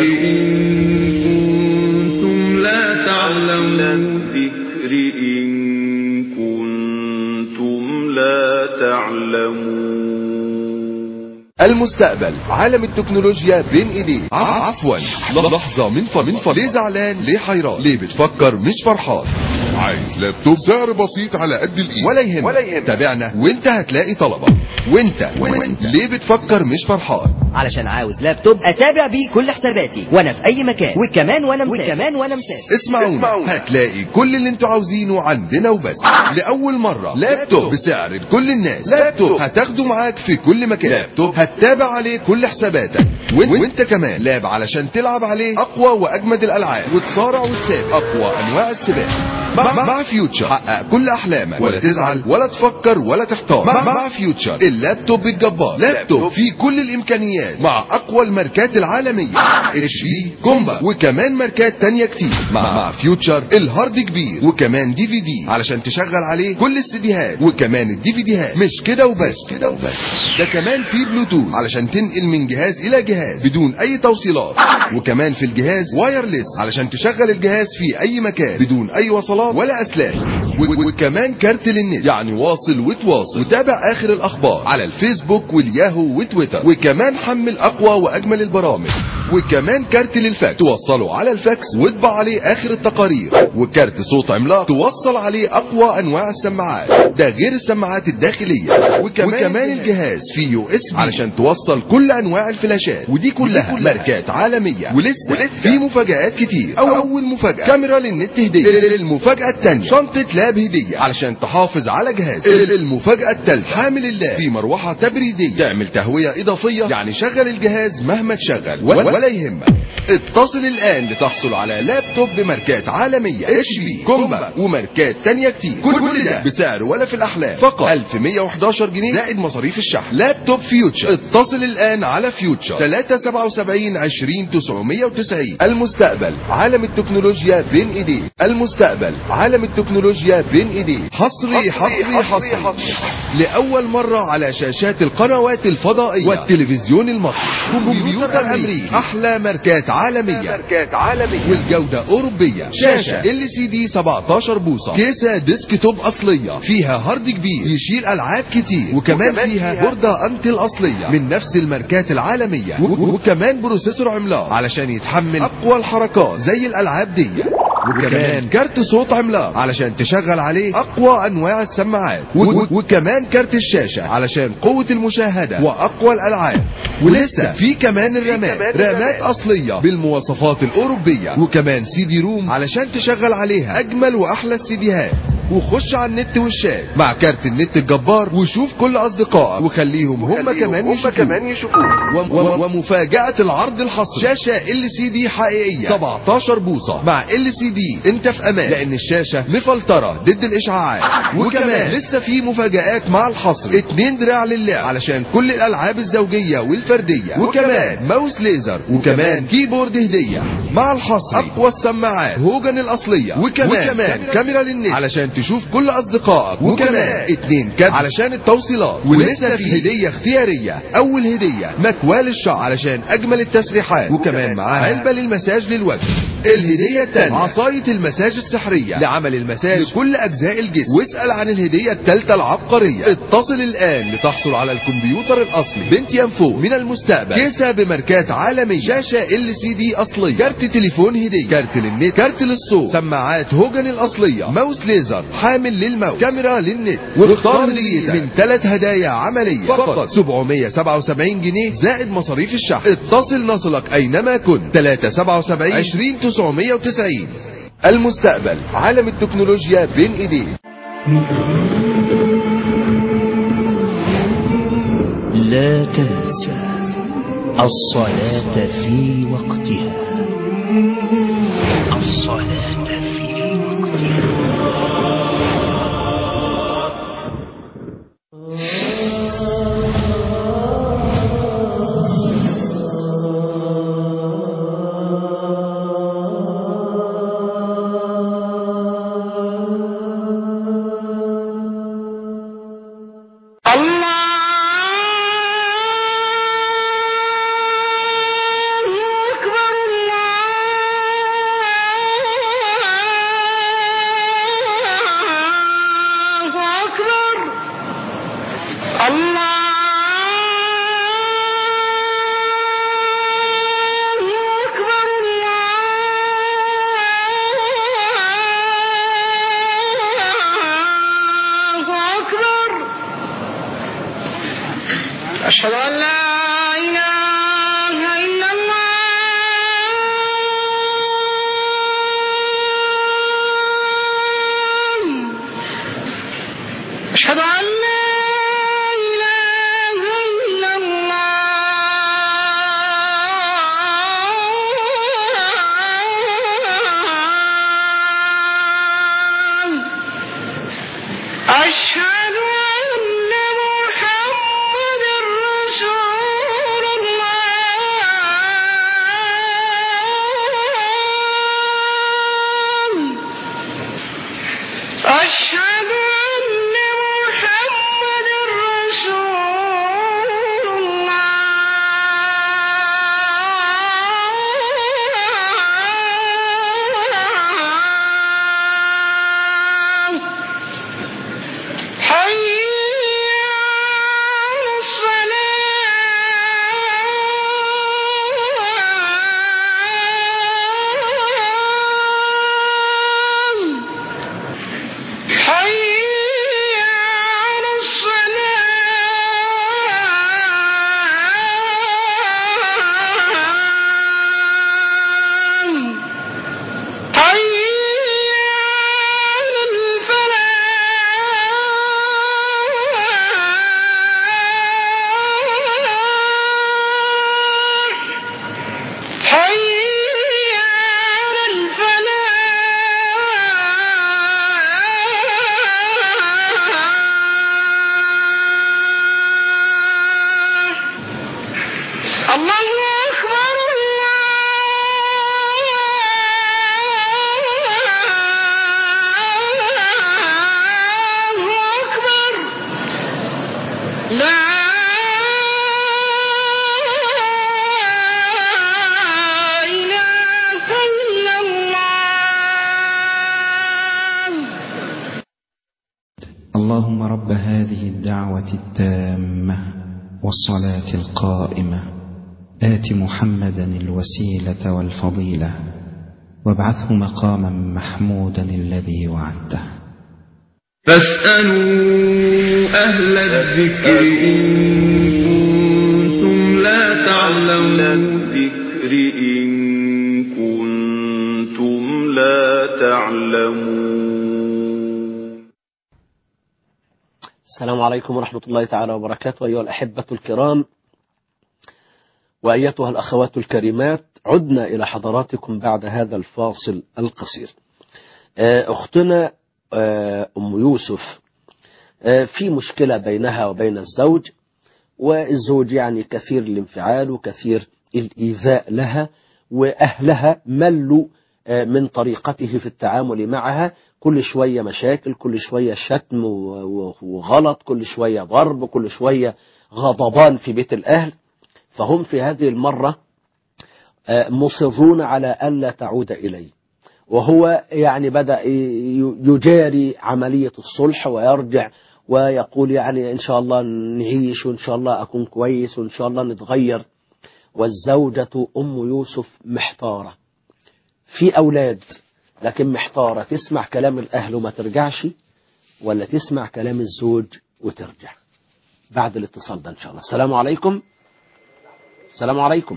إن كنتم لا تعلمون. يعلمون. المستقبل عالم التكنولوجيا بين ايديك. عفوا لحظة من فضلك، ليه زعلان؟ ليه حيران؟ ليه بتفكر مش فرحان؟ عايز لابتوب سعر بسيط على قد الايد؟ ولا يهمك، تابعنا وانت هتلاقي طلبك. وانت ليه بتفكر مش فرحان؟ علشان عاوز لابتوب اتابع بيه كل حساباتي وانا في اي مكان، وكمان وانا مسافر. اسمعونا، هتلاقي كل اللي انتوا عاوزينه عندنا وبس. لاول مرة لابتوب بسعر كل الناس. لابتوب هتاخده معاك في كل مكان. لابتوب هتتابع عليه كل حساباتك، وانت كمان لاب علشان تلعب عليه اقوى واجمد الالعاب وتصارع وتسابق اقوى انواع السباق. مع فيوتشر حقق كل احلامك، ولا تزعل ولا تفكر ولا تحتار. مع فيوتشر اللابتوب الجبار، لابتوب فيه كل الامكانيات مع اقوى الماركات العالميه HP، كومبا، وكمان ماركات تانية كتير. مع فيوتشر الهارد كبير وكمان DVD علشان تشغل عليه كل السيديهات وكمان الDVDهات. مش كده وبس، ده كمان فيه بلوتوث علشان تنقل من جهاز الى جهاز بدون اي توصيلات، وكمان في الجهاز وايرلس علشان تشغل الجهاز في اي مكان بدون اي وصلات ولا اسلاك، وكمان كارت للنت يعني واصل وتواصل وتابع اخر الاخبار على الفيسبوك والياهو وتويتر، وكمان حمل اقوى واجمل البرامج، وكمان كارت للفاكس توصله على الفاكس واطبع عليه اخر التقارير، وكارت صوت عملاق توصل عليه اقوى انواع السماعات، ده غير السماعات الداخليه، وكمان الجهاز فيه USB علشان توصل كل انواع الفلاشات، ودي كلها ماركات عالميه. ولسه في مفاجآت كتير. اول مفاجاه كاميرا للنت هديه. المفاجاه الثانيه شنطه لاب هديه علشان تحافظ على جهازك. المفاجاه الثالثه حامل اللاب في مروحه تبريديه تعمل تهويه اضافيه، يعني شغل الجهاز مهما تشغل ولا يهمك. اتصل الان لتحصل على لابتوب بماركات عالميه HP، كومبا، وماركات تانية كتير. كل ده بسعر ولا في الاحلام، فقط 1111 جنيه زائد مصاريف الشحن. لابتوب فيوتشر، اتصل الان على فيوتشر 377 20 990. المستقبل عالم التكنولوجيا بين ايديك. المستقبل عالم التكنولوجيا بين ايديك. حصري لاول مره على شاشات القنوات الفضائيه والتلفزيون المصري. كمبيوتر امريكي، احلى ماركات عالميه والجوده اوروبيه. شاشه LCD 17 بوصه، كيسه ديسكتوب اصليه فيها هارد كبير يشيل العاب كتير، وكمان فيها بورده انتل اصليه من نفس الماركات العالميه، وكمان بروسيسور عملاق علشان يتحمل اقوى الحركات زي الالعاب دي، وكمان كارت صوت عملاق علشان تشغل عليه اقوى انواع السماعات، وكمان كارت الشاشة علشان قوة المشاهدة واقوى الالعاب. ولسه في كمان رامات اصلية بالمواصفات الاوروبية، وكمان CD روم علشان تشغل عليها اجمل واحلى السيديهات. وخش على النت والشات مع كارت النت الجبار، وشوف كل اصدقائك وخليهم هم كمان يشوفوه. ومفاجأة العرض الحصري، شاشة LCD حقيقية 17 بوصة مع LCD. انت في امان لان الشاشة مفلترة ضد الاشعاعات. وكمان لسه في مفاجآت مع الحصري، 2 دراع للعب علشان كل الالعاب الزوجية والفردية، وكمان ماوس ليزر، وكمان كيبورد هدية مع الحصري. اقوى السماعات هوجن الاصلية، وكمان كاميرا للنت علشان تشوف كل اصدقائك، وكمان 2 كابل علشان التوصيلات. ولسه في هدية اختيارية، اول هدية مكوال الشعر علشان اجمل التسريحات، وكمان معاها علبة للمساج للوجه. الهدية الثانية عصاية المساج السحرية لعمل المساج لكل اجزاء الجسم. واسأل عن الهدية الثالثة العبقرية. اتصل الان لتحصل على الكمبيوتر الاصلي بنتيوم 4 من المستقبل، كيسة بماركات عالمية، شاشة LCD اصلية، كارت تليفون هدية، كارت للنت، كارت للصوت، سماعات هوجن الاصلية، ماوس ليزر، حامل للماوس، كاميرا للنت. واختار هديتك من 3 هدايا عملية، فقط 777 جنيه زائد مصاريف الشحن. اتصل نصلك اينما كنت 377 20 990. المستقبل عالم التكنولوجيا بين ايديك. لا تنسى الصلاة في وقتها. الصلاة في وقتها. الدعوة التامة والصلاة القائمة آت محمدا الوسيلة والفضيلة وابعثه مقاما محمودا الذي وعدته. فاسألوا أهل الذكر إن كنتم لا تعلمون. السلام عليكم ورحمة الله تعالى وبركاته. أيها الأحبة الكرام وأيتها الأخوات الكريمات، عدنا إلى حضراتكم بعد هذا الفاصل القصير. أختنا أم يوسف في مشكلة بينها وبين الزوج، والزوج يعني كثير الانفعال وكثير الإيذاء لها، وأهلها ملوا من طريقته في التعامل معها، كل شوية مشاكل، كل شوية شتم وغلط، كل شوية ضرب، كل شوية غضبان في بيت الأهل. فهم في هذه المرة مصرون على ألا تعود إليه، وهو يعني بدأ يجاري عملية الصلح ويرجع ويقول يعني إن شاء الله نعيش وإن شاء الله أكون كويس وإن شاء الله نتغير. والزوجة أم يوسف محتارة، في أولاد لكن محتارة، تسمع كلام الأهل وما ترجعش ولا تسمع كلام الزوج وترجع. بعد الاتصال ده إن شاء الله. السلام عليكم. السلام عليكم.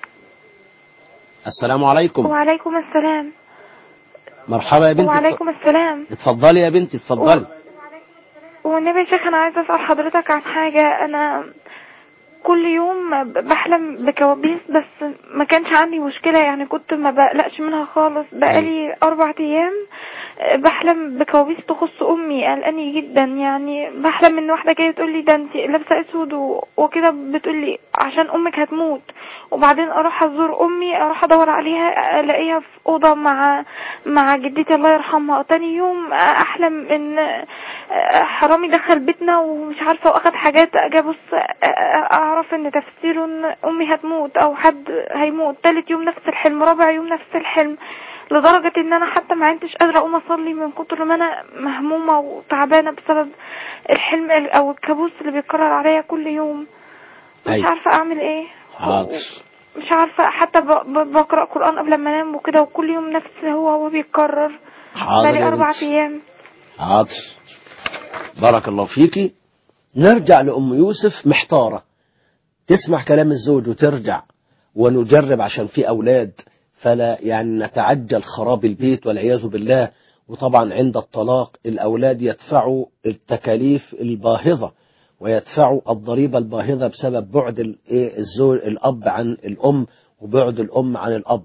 السلام عليكم. وعليكم السلام. مرحبا يا بنتي. وعليكم السلام. اتفضلي يا بنتي اتفضلي. والنبي يا شيخ أنا عايزة أسأل حضرتك عن حاجة. أنا كل يوم بحلم بكوابيس، بس ما كانش عندي مشكلة، يعني كنت ما بقلقش منها خالص. بقالي 4 أيام بحلم بكوابيس تخص أمي، قلقاني جدا. يعني بحلم ان واحدة جاية تقول لي ده انت لابسة اسود وكده، بتقول لي عشان أمك هتموت. وبعدين أروح أزور أمي، أروح أدور عليها ألاقيها في أوضة مع جدتي الله يرحمها. تاني يوم أحلم ان حرامي دخل بيتنا ومش عارفة واخد حاجات، أجي أبص أعرف ان تفسيره ان أمي هتموت أو حد هيموت. تالت يوم نفس الحلم، رابع يوم نفس الحلم، لدرجة ان انا حتى ما عدتش قادرة اقوم اصلي من كتر ما انا مهمومة وتعبانة بسبب الحلم او الكابوس اللي بيتكرر عليا كل يوم. مش عارفة اعمل ايه. مش عارفة حتى بقرأ قرآن قبل ما انام وكده، وكل يوم نفس هو بيتكرر. بقالي 4 أيام. حاضر، بارك الله فيكي. نرجع لأم يوسف محتارة، تسمع كلام الزوج وترجع، ونجرب عشان في أولاد فلا يعني نتعجل خراب البيت والعياذ بالله. وطبعا عند الطلاق الأولاد يدفعوا التكاليف الباهظة ويدفعوا الضريبة الباهظة بسبب بعد الزوج الأب عن الأم وبعد الأم عن الأب.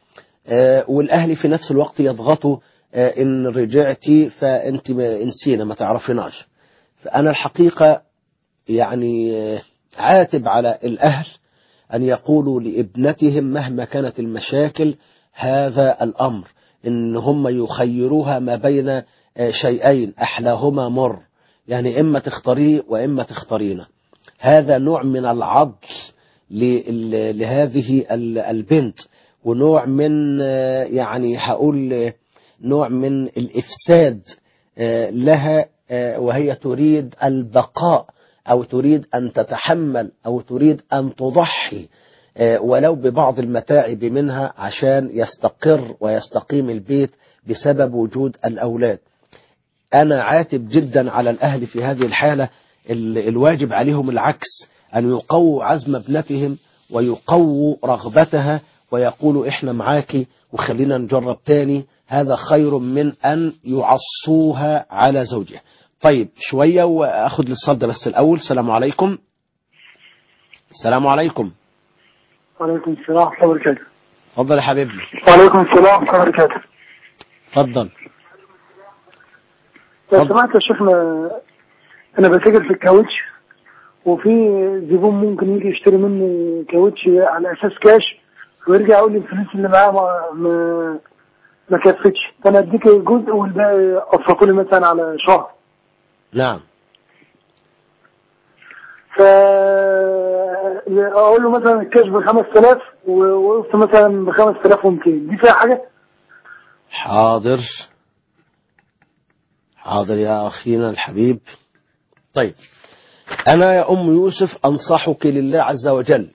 والأهل في نفس الوقت يضغطوا إن رجعتي فأنت نسينا ما تعرفناش. فأنا الحقيقة يعني عاتب على الأهل أن يقولوا لابنتهم مهما كانت المشاكل هذا الأمر، إن هم يخيروها ما بين شيئين أحلاهما مر، يعني إما تختاريه وإما تختارينا. هذا نوع من العضل لهذه البنت، ونوع من يعني هقول نوع من الإفساد لها، وهي تريد البقاء أو تريد أن تتحمل أو تريد أن تضحي ولو ببعض المتاعب منها عشان يستقر ويستقيم البيت بسبب وجود الأولاد. أنا عاتب جدا على الأهل في هذه الحالة. الواجب عليهم العكس، أن يقووا عزم ابنتهم ويقووا رغبتها ويقولوا إحنا معاكي وخلينا نجرب تاني. هذا خير من أن يعصوها على زوجها. طيب شوية وأخذ للصدى بس الأول. السلام عليكم. السلام عليكم. وعليكم السلام ورحمة الله وبركاته. اتفضل يا حبيبي. وعليكم السلام ورحمة الله وبركاته. اتفضل. لو سمعت يا شيخنا، أنا بتاجر في الكاوتش، وفي زبون ممكن يجي يشتري مني كاوتش على أساس كاش ويرجع يقول لي الفلوس اللي معاه ما كفتش، فأنا أديك جزء والباقي أقسطوا لي مثلا على شهر. نعم. فأقول له مثلا الكاش ب5000 وقفت مثلا ب5200، دي فيها حاجة؟ حاضر حاضر يا أخينا الحبيب. طيب أنا يا أم يوسف أنصحك لله عز وجل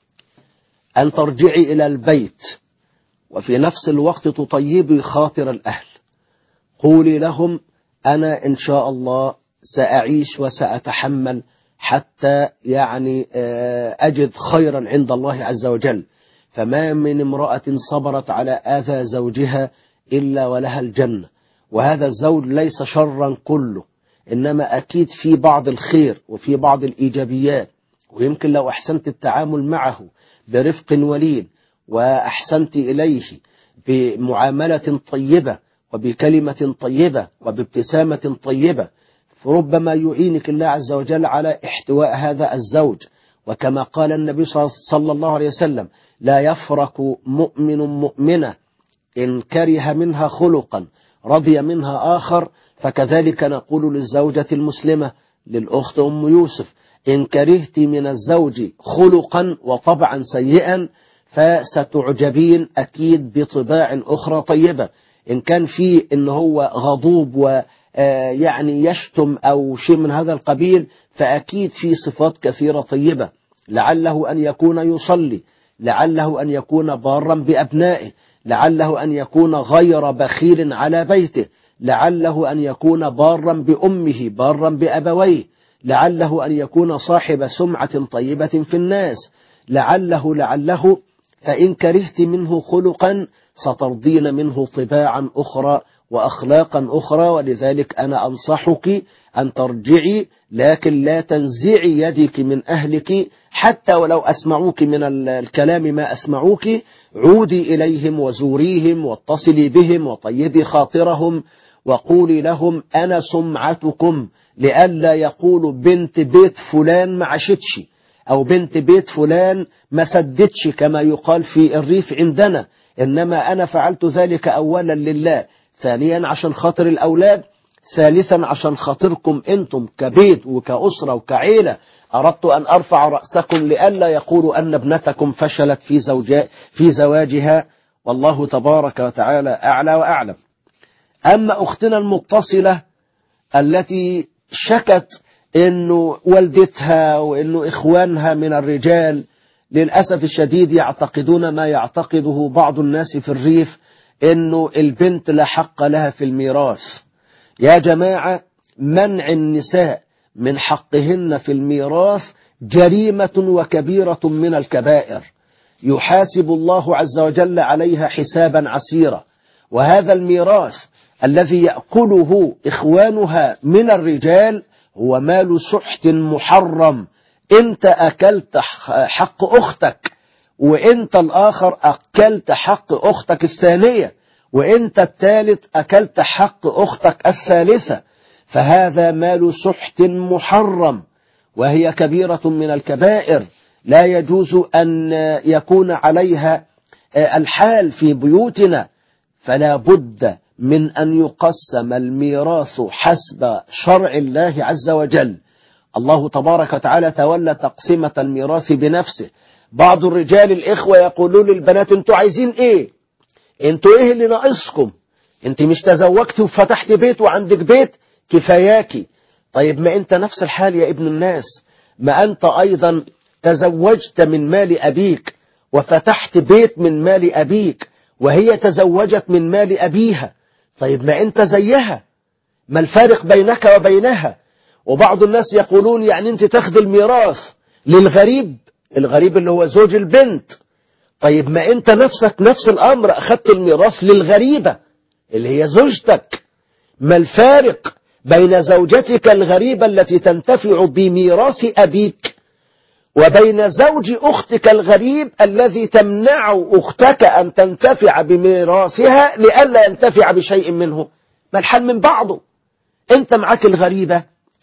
أن ترجعي إلى البيت، وفي نفس الوقت تطيبي خاطر الأهل. قولي لهم أنا إن شاء الله سأعيش وسأتحمل حتى يعني أجد خيرا عند الله عز وجل. فما من امرأة صبرت على آذى زوجها إلا ولها الجنة. وهذا الزوج ليس شرا كله، إنما أكيد في بعض الخير وفي بعض الإيجابيات. ويمكن لو أحسنت التعامل معه برفق ولين، وأحسنت إليه بمعاملة طيبة وبكلمة طيبة وبابتسامة طيبة، فربما يعينك الله عز وجل على احتواء هذا الزوج. وكما قال النبي صلى الله عليه وسلم: لا يفرق مؤمن مؤمنة إن كره منها خلقا رضي منها آخر. فكذلك نقول للزوجة المسلمة للأخت أم يوسف: إن كرهت من الزوج خلقا وطبعا سيئا فستعجبين أكيد بطباع أخرى طيبة. إن كان في إن هو غضوب ويعني يشتم أو شيء من هذا القبيل، فأكيد في صفات كثيرة طيبة. لعله أن يكون يصلي، لعله أن يكون بارا بأبنائه، لعله أن يكون غير بخيل على بيته، لعله أن يكون بارا بأمه بارا بأبويه، لعله أن يكون صاحب سمعة طيبة في الناس، لعله فإن كرهت منه خلقا سترضين منه طباعا أخرى وأخلاقا أخرى. ولذلك أنا أنصحك أن ترجعي، لكن لا تنزعي يدك من أهلك حتى ولو أسمعوك من الكلام ما أسمعوك. عودي إليهم وزوريهم واتصلي بهم وطيبي خاطرهم، وقولي لهم أنا سمعتكم، لئلا يقولوا بنت بيت فلان ما عاشتش، أو بنت بيت فلان ما سدتش كما يقال في الريف عندنا. إنما أنا فعلت ذلك أولا لله، ثانيا عشان خاطر الأولاد، ثالثا عشان خاطركم أنتم كبيت وكأسرة وكعيلة. أردت أن أرفع رأسكم لئلا يقولوا أن ابنتكم فشلت في زواجها. والله تبارك وتعالى أعلى وأعلم. أما أختنا المتصلة التي شكت إنه والدتها وإنه إخوانها من الرجال للأسف الشديد يعتقدون ما يعتقده بعض الناس في الريف، إنه البنت لا حق لها في الميراث. يا جماعة، منع النساء من حقهن في الميراث جريمة وكبيرة من الكبائر، يحاسب الله عز وجل عليها حسابا عسيرا. وهذا الميراث الذي يأكله إخوانها من الرجال هو مال سحت محرم. انت أكلت حق أختك، وانت الآخر أكلت حق أختك الثانية، وانت الثالث أكلت حق أختك الثالثة. فهذا مال سحت محرم، وهي كبيرة من الكبائر لا يجوز أن يكون عليها الحال في بيوتنا. فلا بد من أن يقسم الميراث حسب شرع الله عز وجل. الله تبارك وتعالى تولى تقسيمة الميراث بنفسه. بعض الرجال الإخوة يقولون للبنات: انتوا عايزين ايه؟ انتوا ايه اللي ناقصكم؟ انت مش تزوجت وفتحت بيت وعندك بيت كفاياكي. طيب ما انت نفس الحال يا ابن الناس، ما انت ايضا تزوجت من مال ابيك وفتحت بيت من مال ابيك، وهي تزوجت من مال ابيها. طيب ما انت زيها، ما الفارق بينك وبينها؟ وبعض الناس يقولون يعني انت تاخد الميراث للغريب، الغريب اللي هو زوج البنت. طيب ما انت نفسك نفس الامر، اخذت الميراث للغريبة اللي هي زوجتك. ما الفارق بين زوجتك الغريبة التي تنتفع بميراث أبيك وبين زوج أختك الغريب الذي تمنع أختك أن تنتفع بميراثها لئلا ينتفع بشيء منه؟ ما الحل من بعضه؟ انت معك الغريبة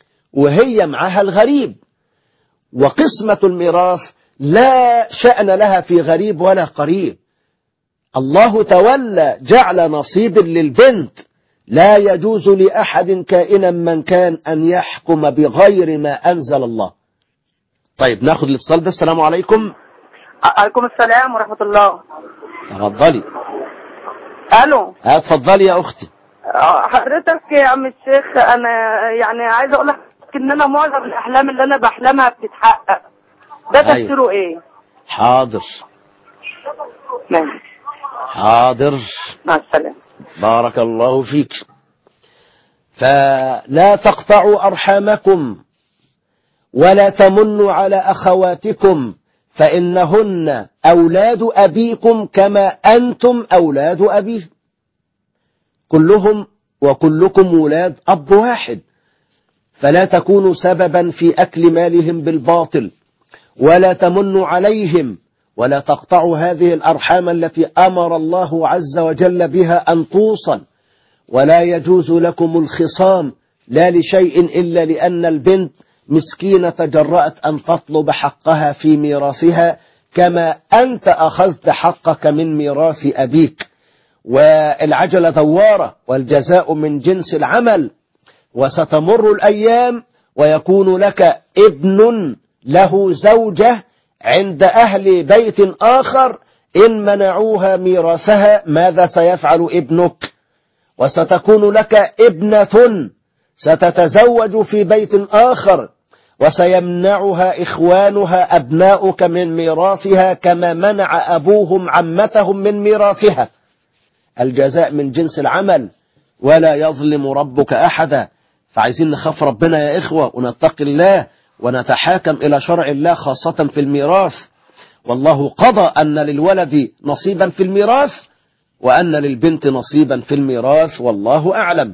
وهي معها الغريب، وقسمة الميراث لا شأن لها في غريب ولا قريب. الله تولى جعل نصيب للبنت. لا يجوز لأحد كائنا من كان أن يحكم بغير ما أنزل الله. طيب ناخذ الاتصال ده. السلام عليكم. عليكم السلام ورحمة الله. تفضلي. ألو. اتفضلي يا أختي. حضرتك يا عم الشيخ، أنا يعني عايزة أقول لك ان انا معظم الاحلام اللي انا بحلمها بتتحقق، ده تفسيره ايه؟ حاضر ماشي. حاضر. مع السلامة. بارك الله فيك. فلا تقطعوا أرحامكم ولا تمنوا على أخواتكم فإنهن أولاد أبيكم كما أنتم أولاد أبيهم، كلهم وكلكم ولاد أب واحد، فلا تكونوا سببا في أكل مالهم بالباطل ولا تمنوا عليهم ولا تقطعوا هذه الأرحام التي أمر الله عز وجل بها أن توصل. ولا يجوز لكم الخصام لا لشيء إلا لأن البنت مسكينة تجرأت أن تطلب حقها في ميراثها كما أنت أخذت حقك من ميراث أبيك. والعجلة دوارة والجزاء من جنس العمل، وستمر الأيام ويكون لك ابن له زوجة عند أهل بيت آخر، إن منعوها ميراثها ماذا سيفعل ابنك؟ وستكون لك ابنة ستتزوج في بيت آخر وسيمنعها إخوانها أبناؤك من ميراثها كما منع أبوهم عمتهم من ميراثها. الجزاء من جنس العمل ولا يظلم ربك أحدا. فعايزين نخاف ربنا يا إخوة ونتقي الله ونتحاكم إلى شرع الله خاصة في الميراث. والله قضى أن للولد نصيبا في الميراث وأن للبنت نصيبا في الميراث والله أعلم.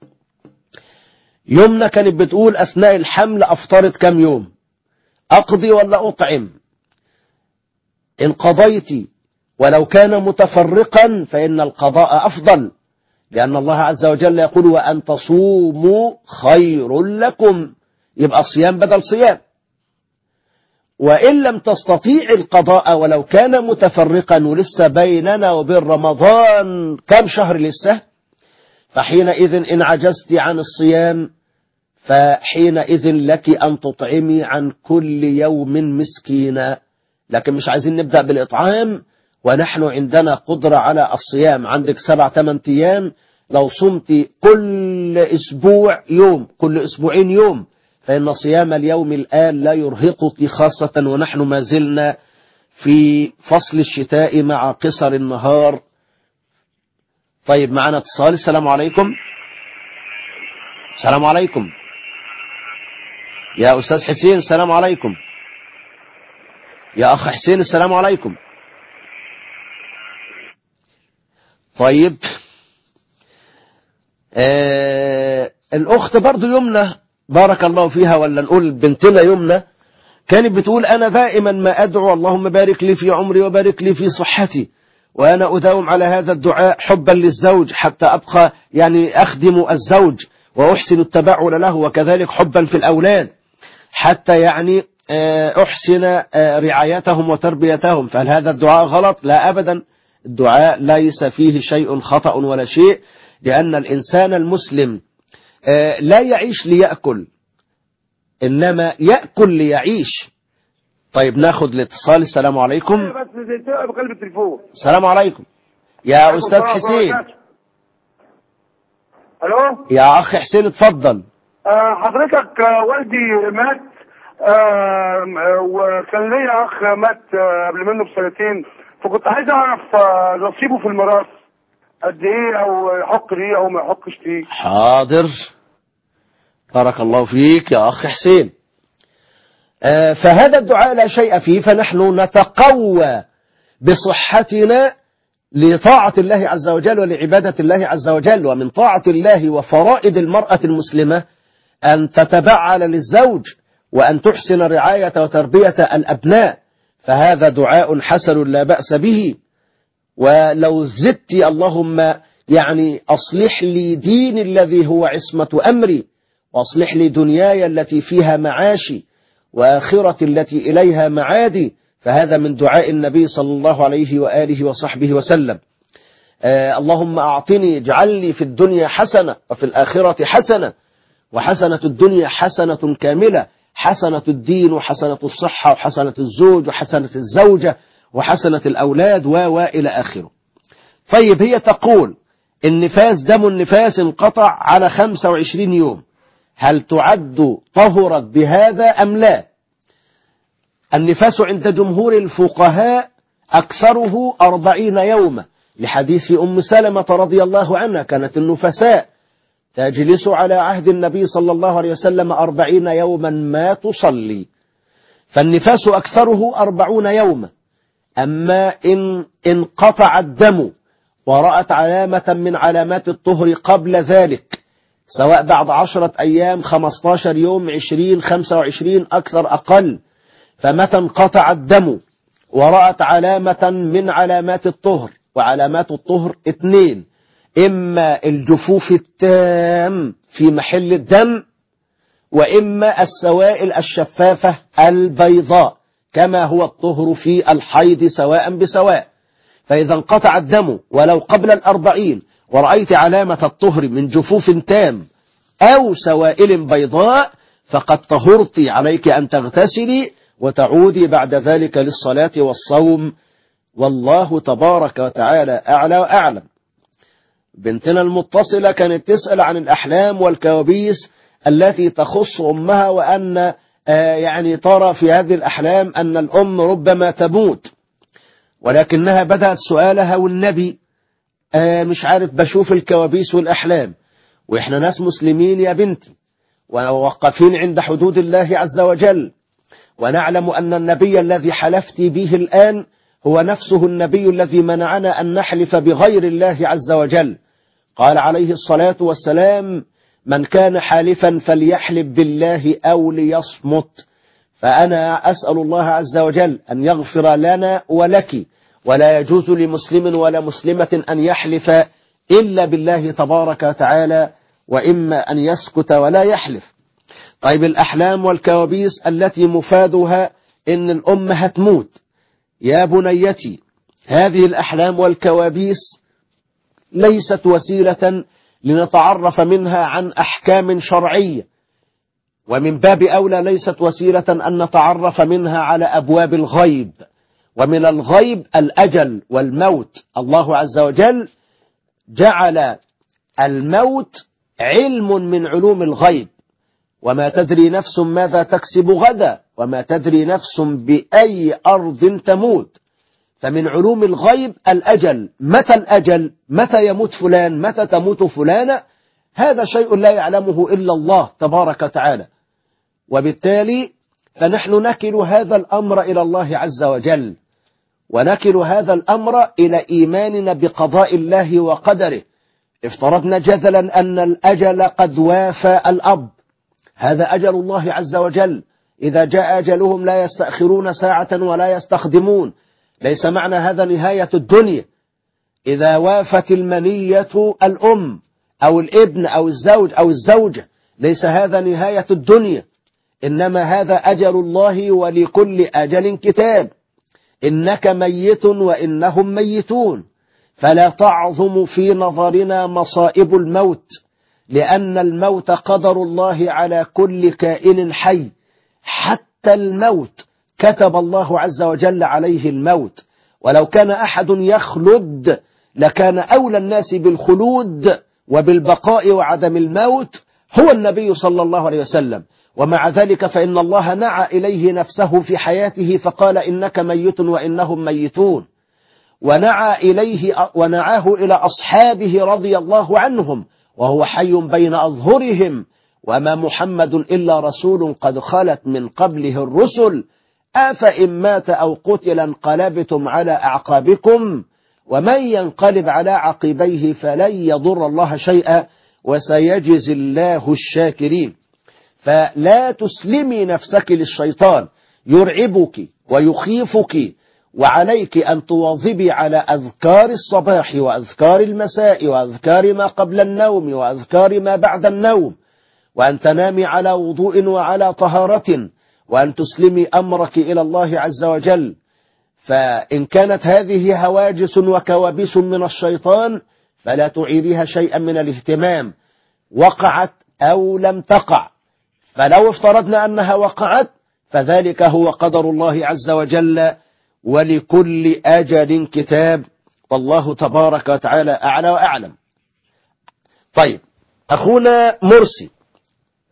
يمنى كانت بتقول أثناء الحمل أفترض كم يوم، أقضي ولا أطعم؟ إن قضيت ولو كان متفرقا فإن القضاء أفضل، لأن الله عز وجل يقول وأن تصوموا خير لكم، يبقى صيام بدل صيام. وإن لم تستطيع القضاء ولو كان متفرقا ولسه بيننا وبين رمضان كم شهر لسه، فحينئذ إن عجزت عن الصيام فحينئذ لك أن تطعمي عن كل يوم مسكينا. لكن مش عايزين نبدأ بالإطعام ونحن عندنا قدرة على الصيام. عندك 7-8 أيام، لو صمت كل أسبوع يوم كل أسبوعين يوم فإن صيام اليوم الآن لا يرهقك، خاصة ونحن ما زلنا في فصل الشتاء مع قصر النهار. طيب معنا اتصال. السلام عليكم. السلام عليكم يا أستاذ حسين. السلام عليكم يا أخ حسين. السلام عليكم. طيب الأخت برضو يمنى بارك الله فيها، ولا نقول بنتنا يمنى، كانت بتقول أنا دائما ما أدعو اللهم بارك لي في عمري وبارك لي في صحتي، وأنا أداوم على هذا الدعاء حبا للزوج حتى أبقى يعني أخدم الزوج وأحسن التبعل له، وكذلك حبا في الأولاد حتى يعني أحسن رعايتهم وتربيتهم. فهل هذا الدعاء غلط؟ لا أبدا، الدعاء ليس فيه شيء خطأ ولا شيء، لأن الإنسان المسلم لا يعيش ليأكل إنما يأكل ليعيش. طيب ناخد الاتصال. السلام عليكم. بس بقلب التليفون. السلام عليكم يا أستاذ حسين. ألو يا أخ حسين اتفضل. حضرتك والدي مات، وكان لي أخ مات قبل منه ب2 فكنت عايز أعرف نصيبه في الميراث قد إيه، أو يحق ليه أو ما يحقش ليه. حاضر بارك الله فيك يا أخ حسين. فهذا الدعاء لا شيء فيه، فنحن نتقوى بصحتنا لطاعة الله عز وجل ولعبادة الله عز وجل. ومن طاعة الله وفرائض المرأة المسلمة أن تتبعل للزوج وأن تحسن رعاية وتربية الأبناء، فهذا دعاء حسن لا بأس به. ولو زدت اللهم يعني أصلح لي ديني الذي هو عصمة أمري، وأصلح لي دنياي التي فيها معاشي، وآخرة التي إليها معادي، فهذا من دعاء النبي صلى الله عليه وآله وصحبه وسلم. اللهم أعطني اجعل لي في الدنيا حسنة وفي الآخرة حسنة، وحسنة الدنيا حسنة كاملة، حسنة الدين وحسنة الصحة وحسنة الزوج وحسنة الزوجة وحسنة الأولاد وإلى آخره. طيب هي تقول النفاس دم النفاس انقطع على 25 يوم، هل تعد طهرت بهذا أم لا؟ النفاس عند جمهور الفقهاء أكثره 40 يوما، لحديث أم سلمة رضي الله عنها كانت النفساء تجلس على عهد النبي صلى الله عليه وسلم 40 يوما ما تصلي، فالنفاس أكثره 40 يوما. أما إن انقطع الدم ورأت علامة من علامات الطهر قبل ذلك، سواء بعد 10 أيام 15 يوم 20 25 أكثر أقل، فمتى انقطع الدم ورأت علامة من علامات الطهر، وعلامات الطهر 2، إما الجفوف التام في محل الدم، وإما السوائل الشفافة البيضاء كما هو الطهر في الحيض سواء بسواء. فإذا انقطع الدم ولو قبل 40 ورأيت علامة الطهر من جفوف تام أو سوائل بيضاء فقد طهرت، عليك أن تغتسلي وتعودي بعد ذلك للصلاة والصوم، والله تبارك وتعالى أعلى وأعلم. بنتنا المتصلة كانت تسأل عن الأحلام والكوابيس التي تخص أمها، وأن يعني ترى في هذه الأحلام أن الأم ربما تموت، ولكنها بدأت سؤالها والنبي مش عارف بشوف الكوابيس والأحلام، وإحنا ناس مسلمين يا بنتي ووقفين عند حدود الله عز وجل، ونعلم أن النبي الذي حلفت به الآن هو نفسه النبي الذي منعنا أن نحلف بغير الله عز وجل. قال عليه الصلاة والسلام: من كان حالفا فليحلف بالله أو ليصمت. فأنا أسأل الله عز وجل أن يغفر لنا ولك، ولا يجوز لمسلم ولا مسلمة أن يحلف إلا بالله تبارك وتعالى، وإما أن يسكت ولا يحلف. طيب الأحلام والكوابيس التي مفادها إن الأم هتموت، يا بنيتي هذه الأحلام والكوابيس ليست وسيلة لنتعرف منها عن أحكام شرعية، ومن باب أولى ليست وسيلة أن نتعرف منها على أبواب الغيب، ومن الغيب الأجل والموت. الله عز وجل جعل الموت علم من علوم الغيب، وما تدري نفس ماذا تكسب غدا، وما تدري نفس بأي أرض تموت. فمن علوم الغيب الأجل، متى الأجل، متى يموت فلان، متى تموت فلانة، هذا شيء لا يعلمه إلا الله تبارك وتعالى. وبالتالي فنحن نكل هذا الأمر إلى الله عز وجل، ونكل هذا الأمر إلى إيماننا بقضاء الله وقدره. افترضنا جدلا أن الأجل قد وافى الأب، هذا أجل الله عز وجل، إذا جاء أجلهم لا يستأخرون ساعة ولا يستخدمون. ليس معنى هذا نهاية الدنيا. إذا وافت المنية الأم أو الابن أو الزوج أو الزوجة ليس هذا نهاية الدنيا، إنما هذا أجل الله، ولكل أجل كتاب. إنك ميت وإنهم ميتون، فلا تعظم في نظرنا مصائب الموت، لأن الموت قدر الله على كل كائن حي. حتى الموت كتب الله عز وجل عليه الموت، ولو كان أحد يخلد لكان أولى الناس بالخلود وبالبقاء وعدم الموت هو النبي صلى الله عليه وسلم. ومع ذلك فإن الله نعى إليه نفسه في حياته فقال: إنك ميت وإنهم ميتون. ونعاه إلى أصحابه رضي الله عنهم وهو حي بين أظهرهم: وما محمد إلا رسول قد خلت من قبله الرسل أفإن مات أو قتل انقلبتم على أعقابكم ومن ينقلب على عقبيه فلن يضر الله شيئا وسيجزي الله الشاكرين. فلا تسلمي نفسك للشيطان يرعبك ويخيفك، وعليك أن تواظبي على أذكار الصباح وأذكار المساء وأذكار ما قبل النوم وأذكار ما بعد النوم، وأن تنامي على وضوء وعلى طهارة، وأن تسلمي أمرك إلى الله عز وجل. فإن كانت هذه هواجس وكوابيس من الشيطان فلا تعيريها شيئا من الاهتمام، وقعت أو لم تقع. فلو افترضنا أنها وقعت فذلك هو قدر الله عز وجل، ولكل أجل كتاب، والله تبارك وتعالى أعلى وأعلم. طيب، أخونا مرسي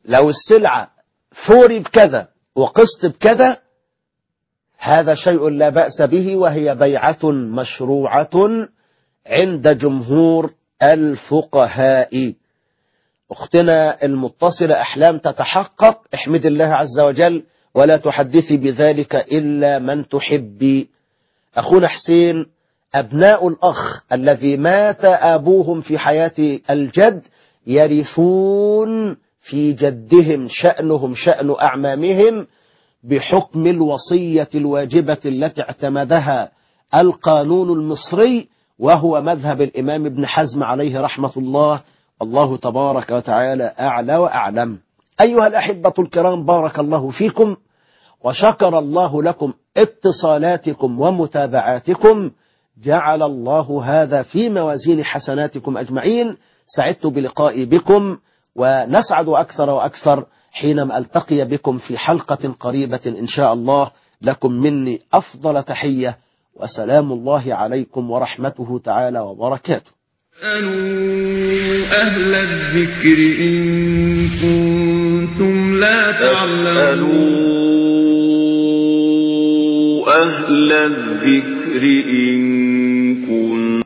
لو السلعة فوري بكذا وقسط بكذا هذا شيء لا بأس به، وهي بيعة مشروعة عند جمهور الفقهاء. أختنا المتصلة أحلام تتحقق، احمد الله عز وجل ولا تحدثي بذلك إلا من تحبي. أخونا حسين، أبناء الأخ الذي مات أبوهم في حياة الجد يرثون في جدهم شأنهم شأن أعمامهم بحكم الوصية الواجبة التي اعتمدها القانون المصري، وهو مذهب الإمام ابن حزم عليه رحمة الله، الله تبارك وتعالى أعلى وأعلم. أيها الأحبة الكرام، بارك الله فيكم وشكر الله لكم اتصالاتكم ومتابعاتكم، جعل الله هذا في موازين حسناتكم أجمعين. سعدت بلقائي بكم، ونسعد أكثر وأكثر حينما ألتقي بكم في حلقة قريبة إن شاء الله. لكم مني أفضل تحية، وسلام الله عليكم ورحمته تعالى وبركاته. اسألوا أهل الذكر إن كنتم لا تعلمون. أهل الذكر إن